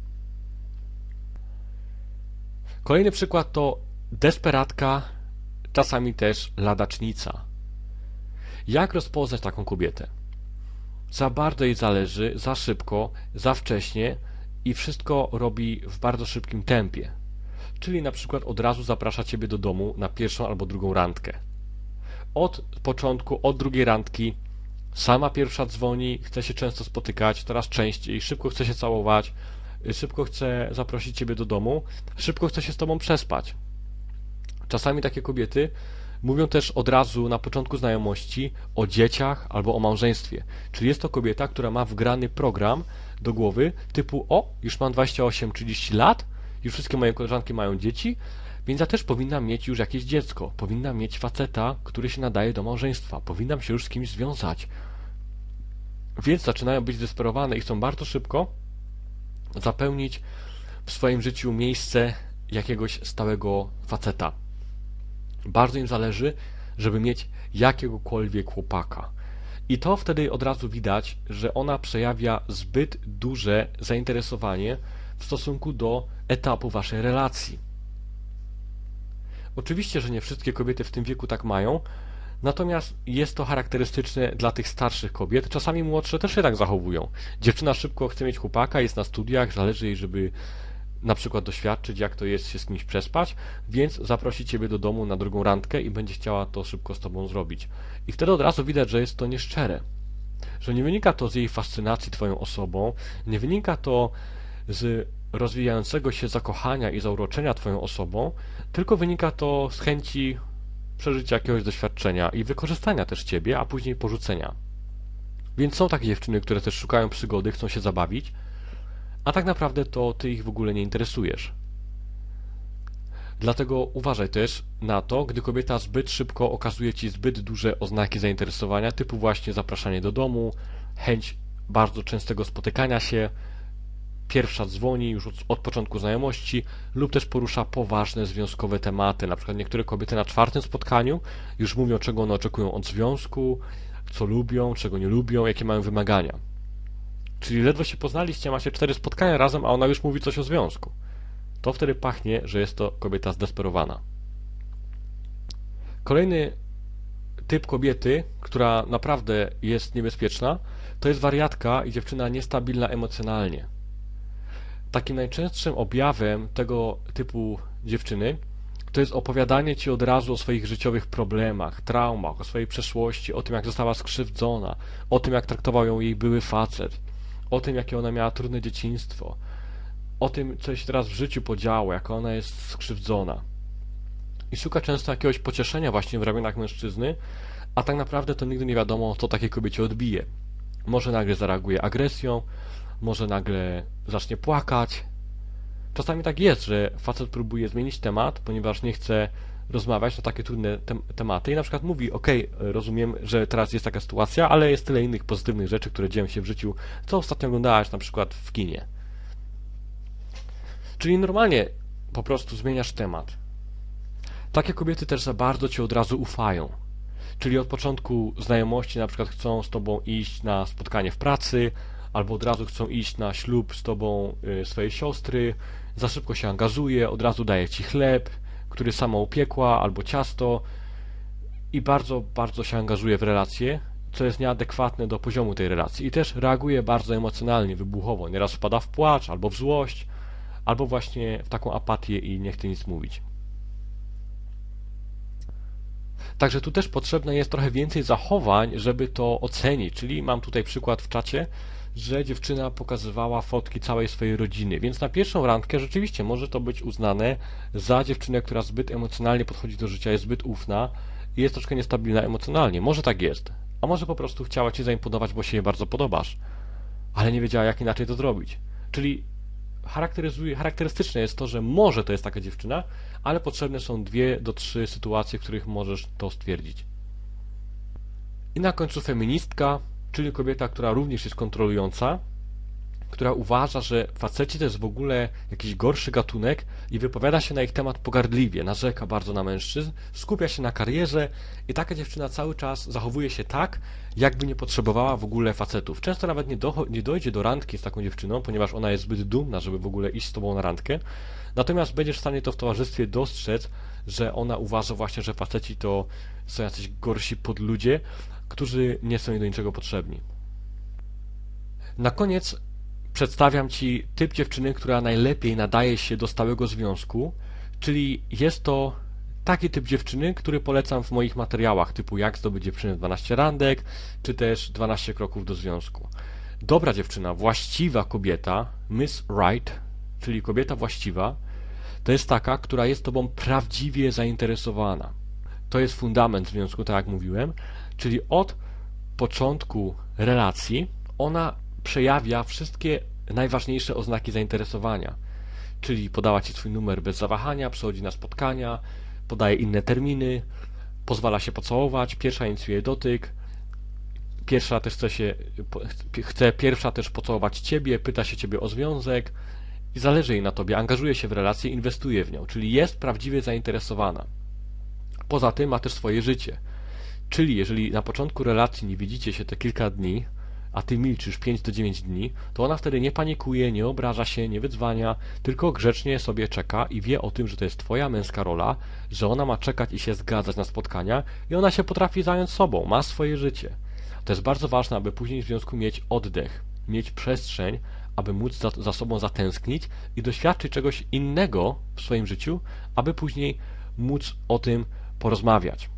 Kolejny przykład to desperatka, czasami też ladacznica. Jak rozpoznać taką kobietę? Za bardzo jej zależy, za szybko, za wcześnie i wszystko robi w bardzo szybkim tempie. Czyli na przykład od razu zaprasza Ciebie do domu na pierwszą albo drugą randkę. Od początku, od drugiej randki sama pierwsza dzwoni, chce się często spotykać, coraz częściej, szybko chce się całować, szybko chce zaprosić Ciebie do domu, szybko chce się z Tobą przespać. Czasami takie kobiety mówią też od razu na początku znajomości o dzieciach albo o małżeństwie. Czyli jest to kobieta, która ma wgrany program do głowy typu: o, już mam 28-30 lat, już wszystkie moje koleżanki mają dzieci, więc ja też powinnam mieć już jakieś dziecko, powinnam mieć faceta, który się nadaje do małżeństwa, powinnam się już z kimś związać. Więc zaczynają być zdesperowane i chcą bardzo szybko zapełnić w swoim życiu miejsce jakiegoś stałego faceta. Bardzo im zależy, żeby mieć jakiegokolwiek chłopaka. I to wtedy od razu widać, że ona przejawia zbyt duże zainteresowanie w stosunku do etapu waszej relacji. Oczywiście, że nie wszystkie kobiety w tym wieku tak mają, natomiast jest to charakterystyczne dla tych starszych kobiet. Czasami młodsze też się tak zachowują. Dziewczyna szybko chce mieć chłopaka, jest na studiach, zależy jej, żeby na przykład doświadczyć, jak to jest się z kimś przespać, więc zaprosi Ciebie do domu na drugą randkę i będzie chciała to szybko z Tobą zrobić. I wtedy od razu widać, że jest to nieszczere. Że nie wynika to z jej fascynacji Twoją osobą, nie wynika to z rozwijającego się zakochania i zauroczenia Twoją osobą, tylko wynika to z chęci przeżycia jakiegoś doświadczenia i wykorzystania też Ciebie, a później porzucenia. Więc są takie dziewczyny, które też szukają przygody, chcą się zabawić, a tak naprawdę to Ty ich w ogóle nie interesujesz. Dlatego uważaj też na to, gdy kobieta zbyt szybko okazuje Ci zbyt duże oznaki zainteresowania, typu właśnie zapraszanie do domu, chęć bardzo częstego spotykania się, pierwsza dzwoni już od początku znajomości lub też porusza poważne związkowe tematy. Na przykład niektóre kobiety na 4. spotkaniu już mówią, czego one oczekują od związku, co lubią, czego nie lubią, jakie mają wymagania. Czyli ledwo się poznaliście, macie 4 spotkania razem, a ona już mówi coś o związku. To wtedy pachnie, że jest to kobieta zdesperowana. Kolejny typ kobiety, która naprawdę jest niebezpieczna, to jest wariatka i dziewczyna niestabilna emocjonalnie. Takim najczęstszym objawem tego typu dziewczyny to jest opowiadanie Ci od razu o swoich życiowych problemach, traumach, o swojej przeszłości, o tym, jak została skrzywdzona, o tym, jak traktował ją jej były facet, o tym, jakie ona miała trudne dzieciństwo, o tym, co się teraz w życiu podziało, jaka ona jest skrzywdzona. I szuka często jakiegoś pocieszenia właśnie w ramionach mężczyzny, a tak naprawdę to nigdy nie wiadomo, co takiej kobiecie odbije. Może nagle zareaguje agresją, może nagle zacznie płakać. Czasami tak jest, że facet próbuje zmienić temat, ponieważ nie chce rozmawiać na takie trudne tematy i na przykład mówi: ok, rozumiem, że teraz jest taka sytuacja, ale jest tyle innych pozytywnych rzeczy, które dzieją się w życiu, co ostatnio oglądałaś na przykład w kinie. Czyli normalnie po prostu zmieniasz temat. Takie kobiety też za bardzo Ci od razu ufają. Czyli od początku znajomości na przykład chcą z Tobą iść na spotkanie w pracy, albo od razu chcą iść na ślub z Tobą swojej siostry, za szybko się angażuje, od razu daje Ci chleb, który sama upiekła, albo ciasto i bardzo, bardzo się angażuje w relacje, co jest nieadekwatne do poziomu tej relacji i też reaguje bardzo emocjonalnie, wybuchowo, nieraz wpada w płacz, albo w złość, albo właśnie w taką apatię i nie chce nic mówić. Także tu też potrzebne jest trochę więcej zachowań, żeby to ocenić, czyli mam tutaj przykład w czacie, że dziewczyna pokazywała fotki całej swojej rodziny, więc na pierwszą randkę rzeczywiście może to być uznane za dziewczynę, która zbyt emocjonalnie podchodzi do życia, jest zbyt ufna i jest troszkę niestabilna emocjonalnie. Może tak jest, a może po prostu chciała Ci zaimponować, bo się jej bardzo podobasz, ale nie wiedziała, jak inaczej to zrobić. Czyli charakterystyczne jest to, że może to jest taka dziewczyna, ale potrzebne są 2 do 3 sytuacje, w których możesz to stwierdzić. I na końcu feministka, czyli kobieta, która również jest kontrolująca, która uważa, że faceci to jest w ogóle jakiś gorszy gatunek i wypowiada się na ich temat pogardliwie, narzeka bardzo na mężczyzn, skupia się na karierze i taka dziewczyna cały czas zachowuje się tak, jakby nie potrzebowała w ogóle facetów. Często nawet nie dojdzie do randki z taką dziewczyną, ponieważ ona jest zbyt dumna, żeby w ogóle iść z Tobą na randkę, natomiast będziesz w stanie to w towarzystwie dostrzec, że ona uważa właśnie, że faceci to są jacyś gorsi podludzie, którzy nie są jej do niczego potrzebni. Na koniec przedstawiam Ci typ dziewczyny, która najlepiej nadaje się do stałego związku Czyli jest to taki typ dziewczyny, który polecam w moich materiałach, typu jak zdobyć dziewczynę w 12 randek, czy też 12 kroków do związku. Dobra dziewczyna, właściwa kobieta, Miss Right, czyli kobieta właściwa, to jest taka, która jest tobą prawdziwie zainteresowana. To jest fundament związku, tak jak mówiłem, czyli od początku relacji ona przejawia wszystkie najważniejsze oznaki zainteresowania. Czyli podała ci swój numer bez zawahania, przychodzi na spotkania, podaje inne terminy, pozwala się pocałować, pierwsza inicjuje dotyk, chce pierwsza też pocałować ciebie, pyta się ciebie o związek i zależy jej na tobie, angażuje się w relację, inwestuje w nią, czyli jest prawdziwie zainteresowana. Poza tym ma też swoje życie. Czyli jeżeli na początku relacji nie widzicie się te kilka dni, a ty milczysz 5 do 9 dni, to ona wtedy nie panikuje, nie obraża się, nie wydzwania, tylko grzecznie sobie czeka i wie o tym, że to jest twoja męska rola, że ona ma czekać i się zgadzać na spotkania i ona się potrafi zająć sobą, ma swoje życie. To jest bardzo ważne, aby później w związku mieć oddech, mieć przestrzeń, aby móc za sobą zatęsknić i doświadczyć czegoś innego w swoim życiu, aby później móc o tym porozmawiać.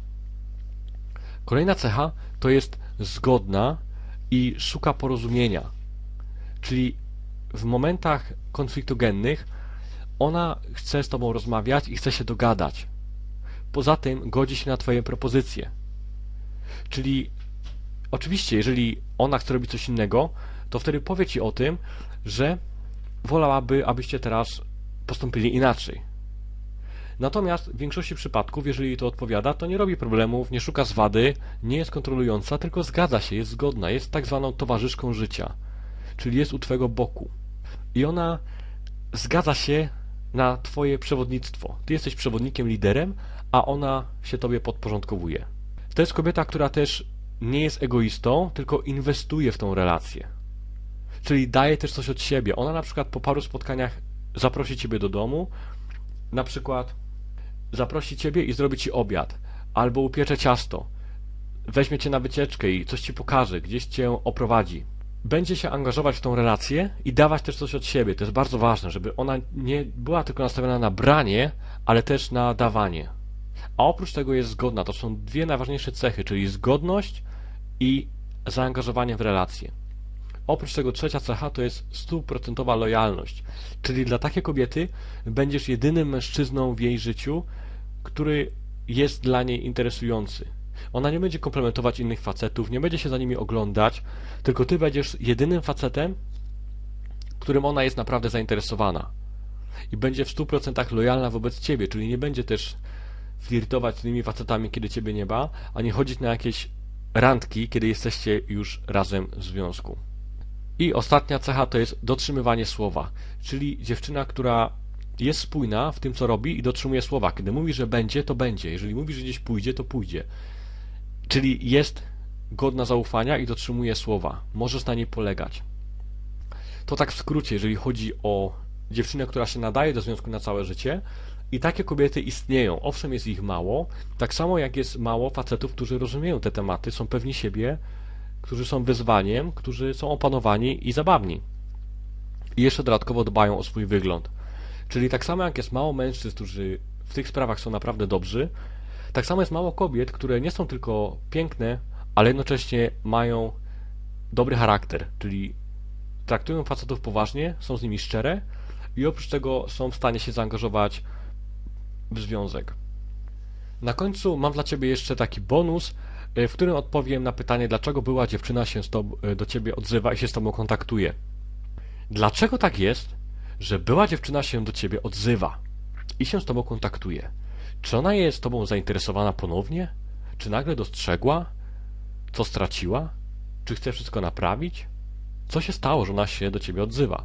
Kolejna cecha to jest zgodna i szuka porozumienia. Czyli w momentach konfliktogennych ona chce z tobą rozmawiać i chce się dogadać. Poza tym godzi się na twoje propozycje. Czyli oczywiście, jeżeli ona chce robić coś innego, to wtedy powie ci o tym, że wolałaby, abyście teraz postąpili inaczej. Natomiast w większości przypadków, jeżeli to odpowiada, to nie robi problemów, nie szuka zwady, nie jest kontrolująca, tylko zgadza się, jest zgodna, jest tak zwaną towarzyszką życia, czyli jest u twojego boku. I ona zgadza się na twoje przewodnictwo. Ty jesteś przewodnikiem, liderem, a ona się tobie podporządkowuje. To jest kobieta, która też nie jest egoistą, tylko inwestuje w tą relację. Czyli daje też coś od siebie. Ona na przykład po paru spotkaniach zaprosi ciebie do domu, na przykład zaprosi ciebie i zrobi ci obiad, albo upiecze ciasto, weźmie cię na wycieczkę i coś ci pokaże, gdzieś cię oprowadzi. Będzie się angażować w tą relację i dawać też coś od siebie. To jest bardzo ważne, żeby ona nie była tylko nastawiona na branie, ale też na dawanie. A oprócz tego jest zgodna. To są dwie najważniejsze cechy, czyli zgodność i zaangażowanie w relację. Oprócz tego trzecia cecha to jest 100% lojalność, czyli dla takiej kobiety będziesz jedynym mężczyzną w jej życiu, który jest dla niej interesujący. Ona nie będzie komplementować innych facetów, nie będzie się za nimi oglądać, tylko ty będziesz jedynym facetem, którym ona jest naprawdę zainteresowana. I będzie w 100% lojalna wobec ciebie, czyli nie będzie też flirtować z innymi facetami, kiedy ciebie nie ma, a nie chodzić na jakieś randki, kiedy jesteście już razem w związku. I ostatnia cecha to jest dotrzymywanie słowa, czyli dziewczyna, która jest spójna w tym, co robi i dotrzymuje słowa. Kiedy mówi, że będzie, to będzie. Jeżeli mówi, że gdzieś pójdzie, to pójdzie. Czyli jest godna zaufania i dotrzymuje słowa. Możesz na niej polegać. To tak w skrócie, jeżeli chodzi o dziewczynę, która się nadaje do związku na całe życie. I takie kobiety istnieją. Owszem, jest ich mało. Tak samo jak jest mało facetów, którzy rozumieją te tematy, są pewni siebie, którzy są wyzwaniem, którzy są opanowani i zabawni. I jeszcze dodatkowo dbają o swój wygląd. Czyli tak samo jak jest mało mężczyzn, którzy w tych sprawach są naprawdę dobrzy, tak samo jest mało kobiet, które nie są tylko piękne, ale jednocześnie mają dobry charakter, czyli traktują facetów poważnie, są z nimi szczere i oprócz tego są w stanie się zaangażować w związek. Na końcu mam dla Ciebie jeszcze taki bonus, w którym odpowiem na pytanie, dlaczego była dziewczyna się do Ciebie odzywa i się z Tobą kontaktuje. Dlaczego tak jest, że była dziewczyna się do Ciebie odzywa i się z Tobą kontaktuje? Czy ona jest Tobą zainteresowana ponownie? Czy nagle dostrzegła? Co straciła? Czy chce wszystko naprawić? Co się stało, że ona się do Ciebie odzywa?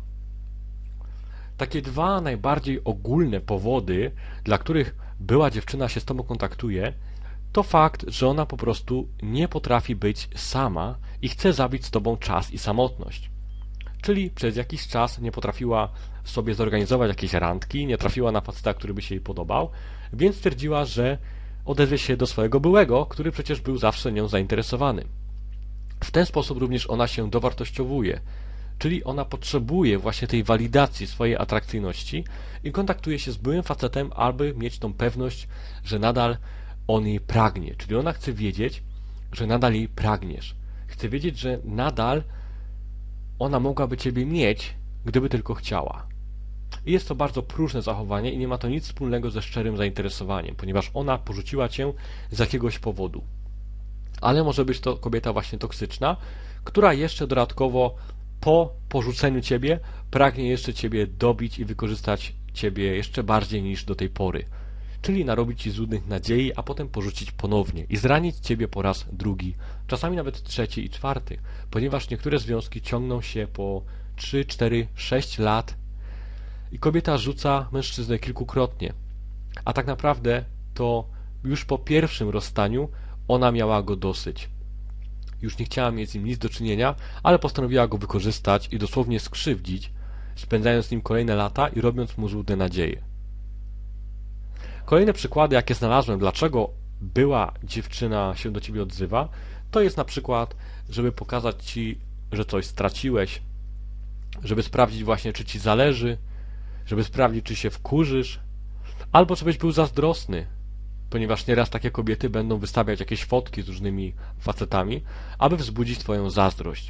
Takie dwa najbardziej ogólne powody, dla których była dziewczyna się z Tobą kontaktuje, to fakt, że ona po prostu nie potrafi być sama i chce zabić z Tobą czas i samotność. Czyli przez jakiś czas nie potrafiła sobie zorganizować jakiejś randki, nie trafiła na faceta, który by się jej podobał, więc stwierdziła, że odezwie się do swojego byłego, który przecież był zawsze nią zainteresowany. W ten sposób również ona się dowartościowuje, Czyli ona potrzebuje właśnie tej walidacji swojej atrakcyjności i kontaktuje się z byłym facetem, aby mieć tą pewność, że nadal on jej pragnie. Czyli ona chce wiedzieć, że nadal jej pragniesz. Chce wiedzieć, że nadal ona mogłaby ciebie mieć, gdyby tylko chciała. I jest to bardzo próżne zachowanie i nie ma to nic wspólnego ze szczerym zainteresowaniem, ponieważ ona porzuciła cię z jakiegoś powodu. Ale może być to kobieta właśnie toksyczna, która jeszcze dodatkowo po porzuceniu ciebie pragnie jeszcze ciebie dobić i wykorzystać ciebie jeszcze bardziej niż do tej pory. Czyli narobić ci złudnych nadziei, a potem porzucić ponownie i zranić ciebie po raz drugi, czasami nawet trzeci i czwarty, ponieważ niektóre związki ciągną się po 3, 4, 6 lat i kobieta rzuca mężczyznę kilkukrotnie, a tak naprawdę to już po pierwszym rozstaniu ona miała go dosyć. Już nie chciała mieć z nim nic do czynienia, ale postanowiła go wykorzystać i dosłownie skrzywdzić, spędzając z nim kolejne lata i robiąc mu złudne nadzieje. Kolejne przykłady, jakie znalazłem, dlaczego była dziewczyna się do ciebie odzywa, to jest na przykład, żeby pokazać ci, że coś straciłeś, żeby sprawdzić właśnie, czy ci zależy, żeby sprawdzić, czy się wkurzysz, albo żebyś był zazdrosny, ponieważ nieraz takie kobiety będą wystawiać jakieś fotki z różnymi facetami, aby wzbudzić twoją zazdrość.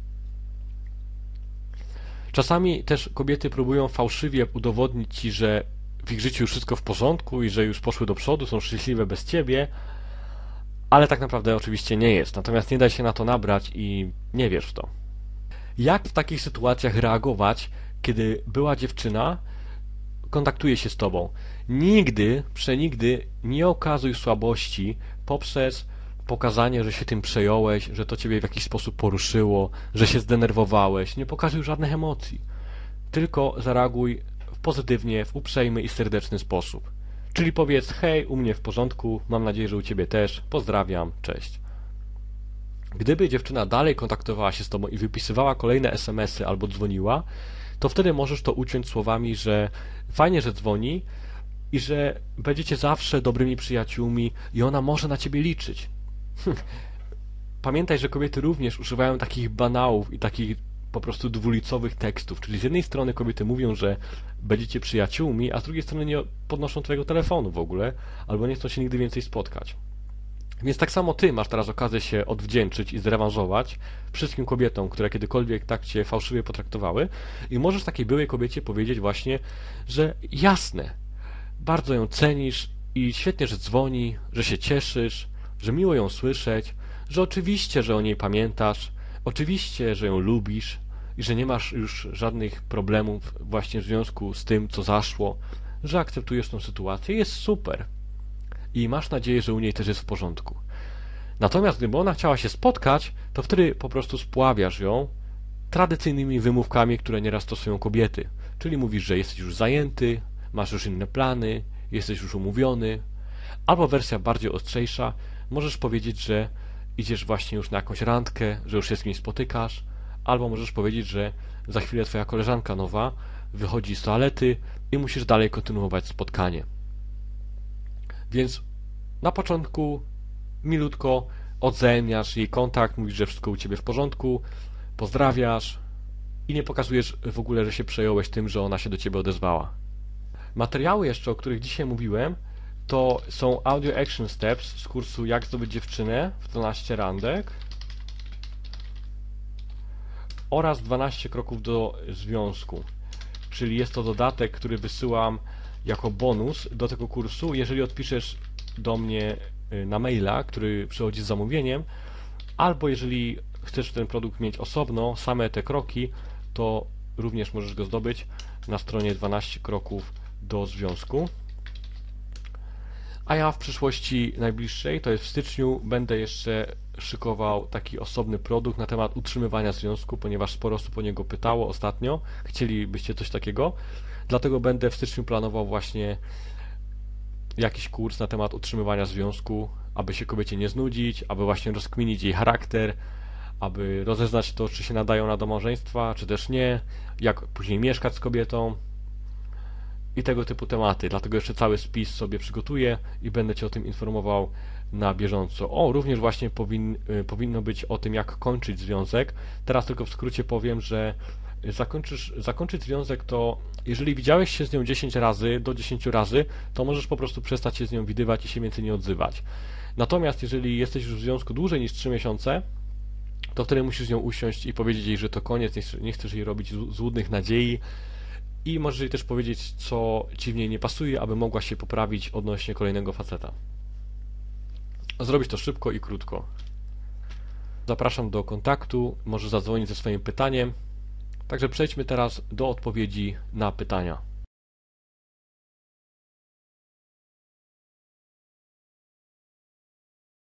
Czasami też kobiety próbują fałszywie udowodnić ci, że w ich życiu już wszystko w porządku i że już poszły do przodu, są szczęśliwe bez ciebie, ale tak naprawdę oczywiście nie jest. Natomiast nie daj się na to nabrać i nie wierz w to. Jak w takich sytuacjach reagować, kiedy była dziewczyna kontaktuje się z tobą? Nigdy, przenigdy nie okazuj słabości poprzez pokazanie, że się tym przejąłeś, że to ciebie w jakiś sposób poruszyło, że się zdenerwowałeś. Nie pokazuj żadnych emocji. Tylko zareaguj pozytywnie, w uprzejmy i serdeczny sposób. Czyli powiedz: hej, u mnie w porządku, mam nadzieję, że u ciebie też, pozdrawiam, cześć. Gdyby dziewczyna dalej kontaktowała się z tobą i wypisywała kolejne SMS-y albo dzwoniła, to wtedy możesz to uciąć słowami, że fajnie, że dzwoni i że będziecie zawsze dobrymi przyjaciółmi i ona może na ciebie liczyć. Pamiętaj, że kobiety również używają takich banałów i takich po prostu dwulicowych tekstów, czyli z jednej strony kobiety mówią, że będziecie przyjaciółmi, a z drugiej strony nie podnoszą twojego telefonu w ogóle, albo nie chcą się nigdy więcej spotkać. Więc tak samo ty masz teraz okazję się odwdzięczyć i zrewanżować wszystkim kobietom, które kiedykolwiek tak cię fałszywie potraktowały i możesz takiej byłej kobiecie powiedzieć właśnie, że jasne, bardzo ją cenisz i świetnie, że dzwoni, że się cieszysz, że miło ją słyszeć, że oczywiście, że o niej pamiętasz, oczywiście, że ją lubisz i że nie masz już żadnych problemów właśnie w związku z tym, co zaszło, że akceptujesz tą sytuację, jest super. I masz nadzieję, że u niej też jest w porządku. Natomiast gdyby ona chciała się spotkać, to wtedy po prostu spławiasz ją tradycyjnymi wymówkami, które nieraz stosują kobiety. Czyli mówisz, że jesteś już zajęty, masz już inne plany, jesteś już umówiony. Albo wersja bardziej ostrzejsza, możesz powiedzieć, że idziesz właśnie już na jakąś randkę, że już się z kimś spotykasz. Albo możesz powiedzieć, że za chwilę twoja koleżanka nowa wychodzi z toalety i musisz dalej kontynuować spotkanie. Więc na początku milutko odzajemniasz jej kontakt, mówisz, że wszystko u ciebie w porządku, pozdrawiasz i nie pokazujesz w ogóle, że się przejąłeś tym, że ona się do ciebie odezwała. Materiały jeszcze, o których dzisiaj mówiłem, to są Audio Action Steps z kursu Jak zdobyć dziewczynę w 12 randek oraz 12 kroków do związku. Czyli jest to dodatek, który wysyłam jako bonus do tego kursu, jeżeli odpiszesz do mnie na maila, który przychodzi z zamówieniem, albo jeżeli chcesz ten produkt mieć osobno, same te kroki, to również możesz go zdobyć na stronie 12 kroków do związku. A ja w przyszłości najbliższej, to jest w styczniu, będę jeszcze szykował taki osobny produkt na temat utrzymywania związku, ponieważ sporo osób o niego pytało ostatnio, chcielibyście coś takiego, dlatego będę w styczniu planował właśnie jakiś kurs na temat utrzymywania związku, aby się kobiecie nie znudzić, aby właśnie rozkminić jej charakter, aby rozeznać to, czy się nadają na do małżeństwa, czy też nie, jak później mieszkać z kobietą i tego typu tematy. Dlatego jeszcze cały spis sobie przygotuję i będę Cię o tym informował na bieżąco. O, również właśnie powinno być o tym, jak kończyć związek. Teraz tylko w skrócie powiem, że zakończyć związek to, jeżeli widziałeś się z nią 10 razy, do 10 razy, to możesz po prostu przestać się z nią widywać i się więcej nie odzywać. Natomiast jeżeli jesteś już w związku dłużej niż 3 miesiące, to wtedy musisz z nią usiąść i powiedzieć jej, że to koniec, nie chcesz jej robić złudnych nadziei i możesz jej też powiedzieć, co Ci w niej nie pasuje, aby mogła się poprawić odnośnie kolejnego faceta. Zrobić to szybko i krótko. Zapraszam do kontaktu, możesz zadzwonić ze swoim pytaniem. Także przejdźmy teraz do odpowiedzi na pytania.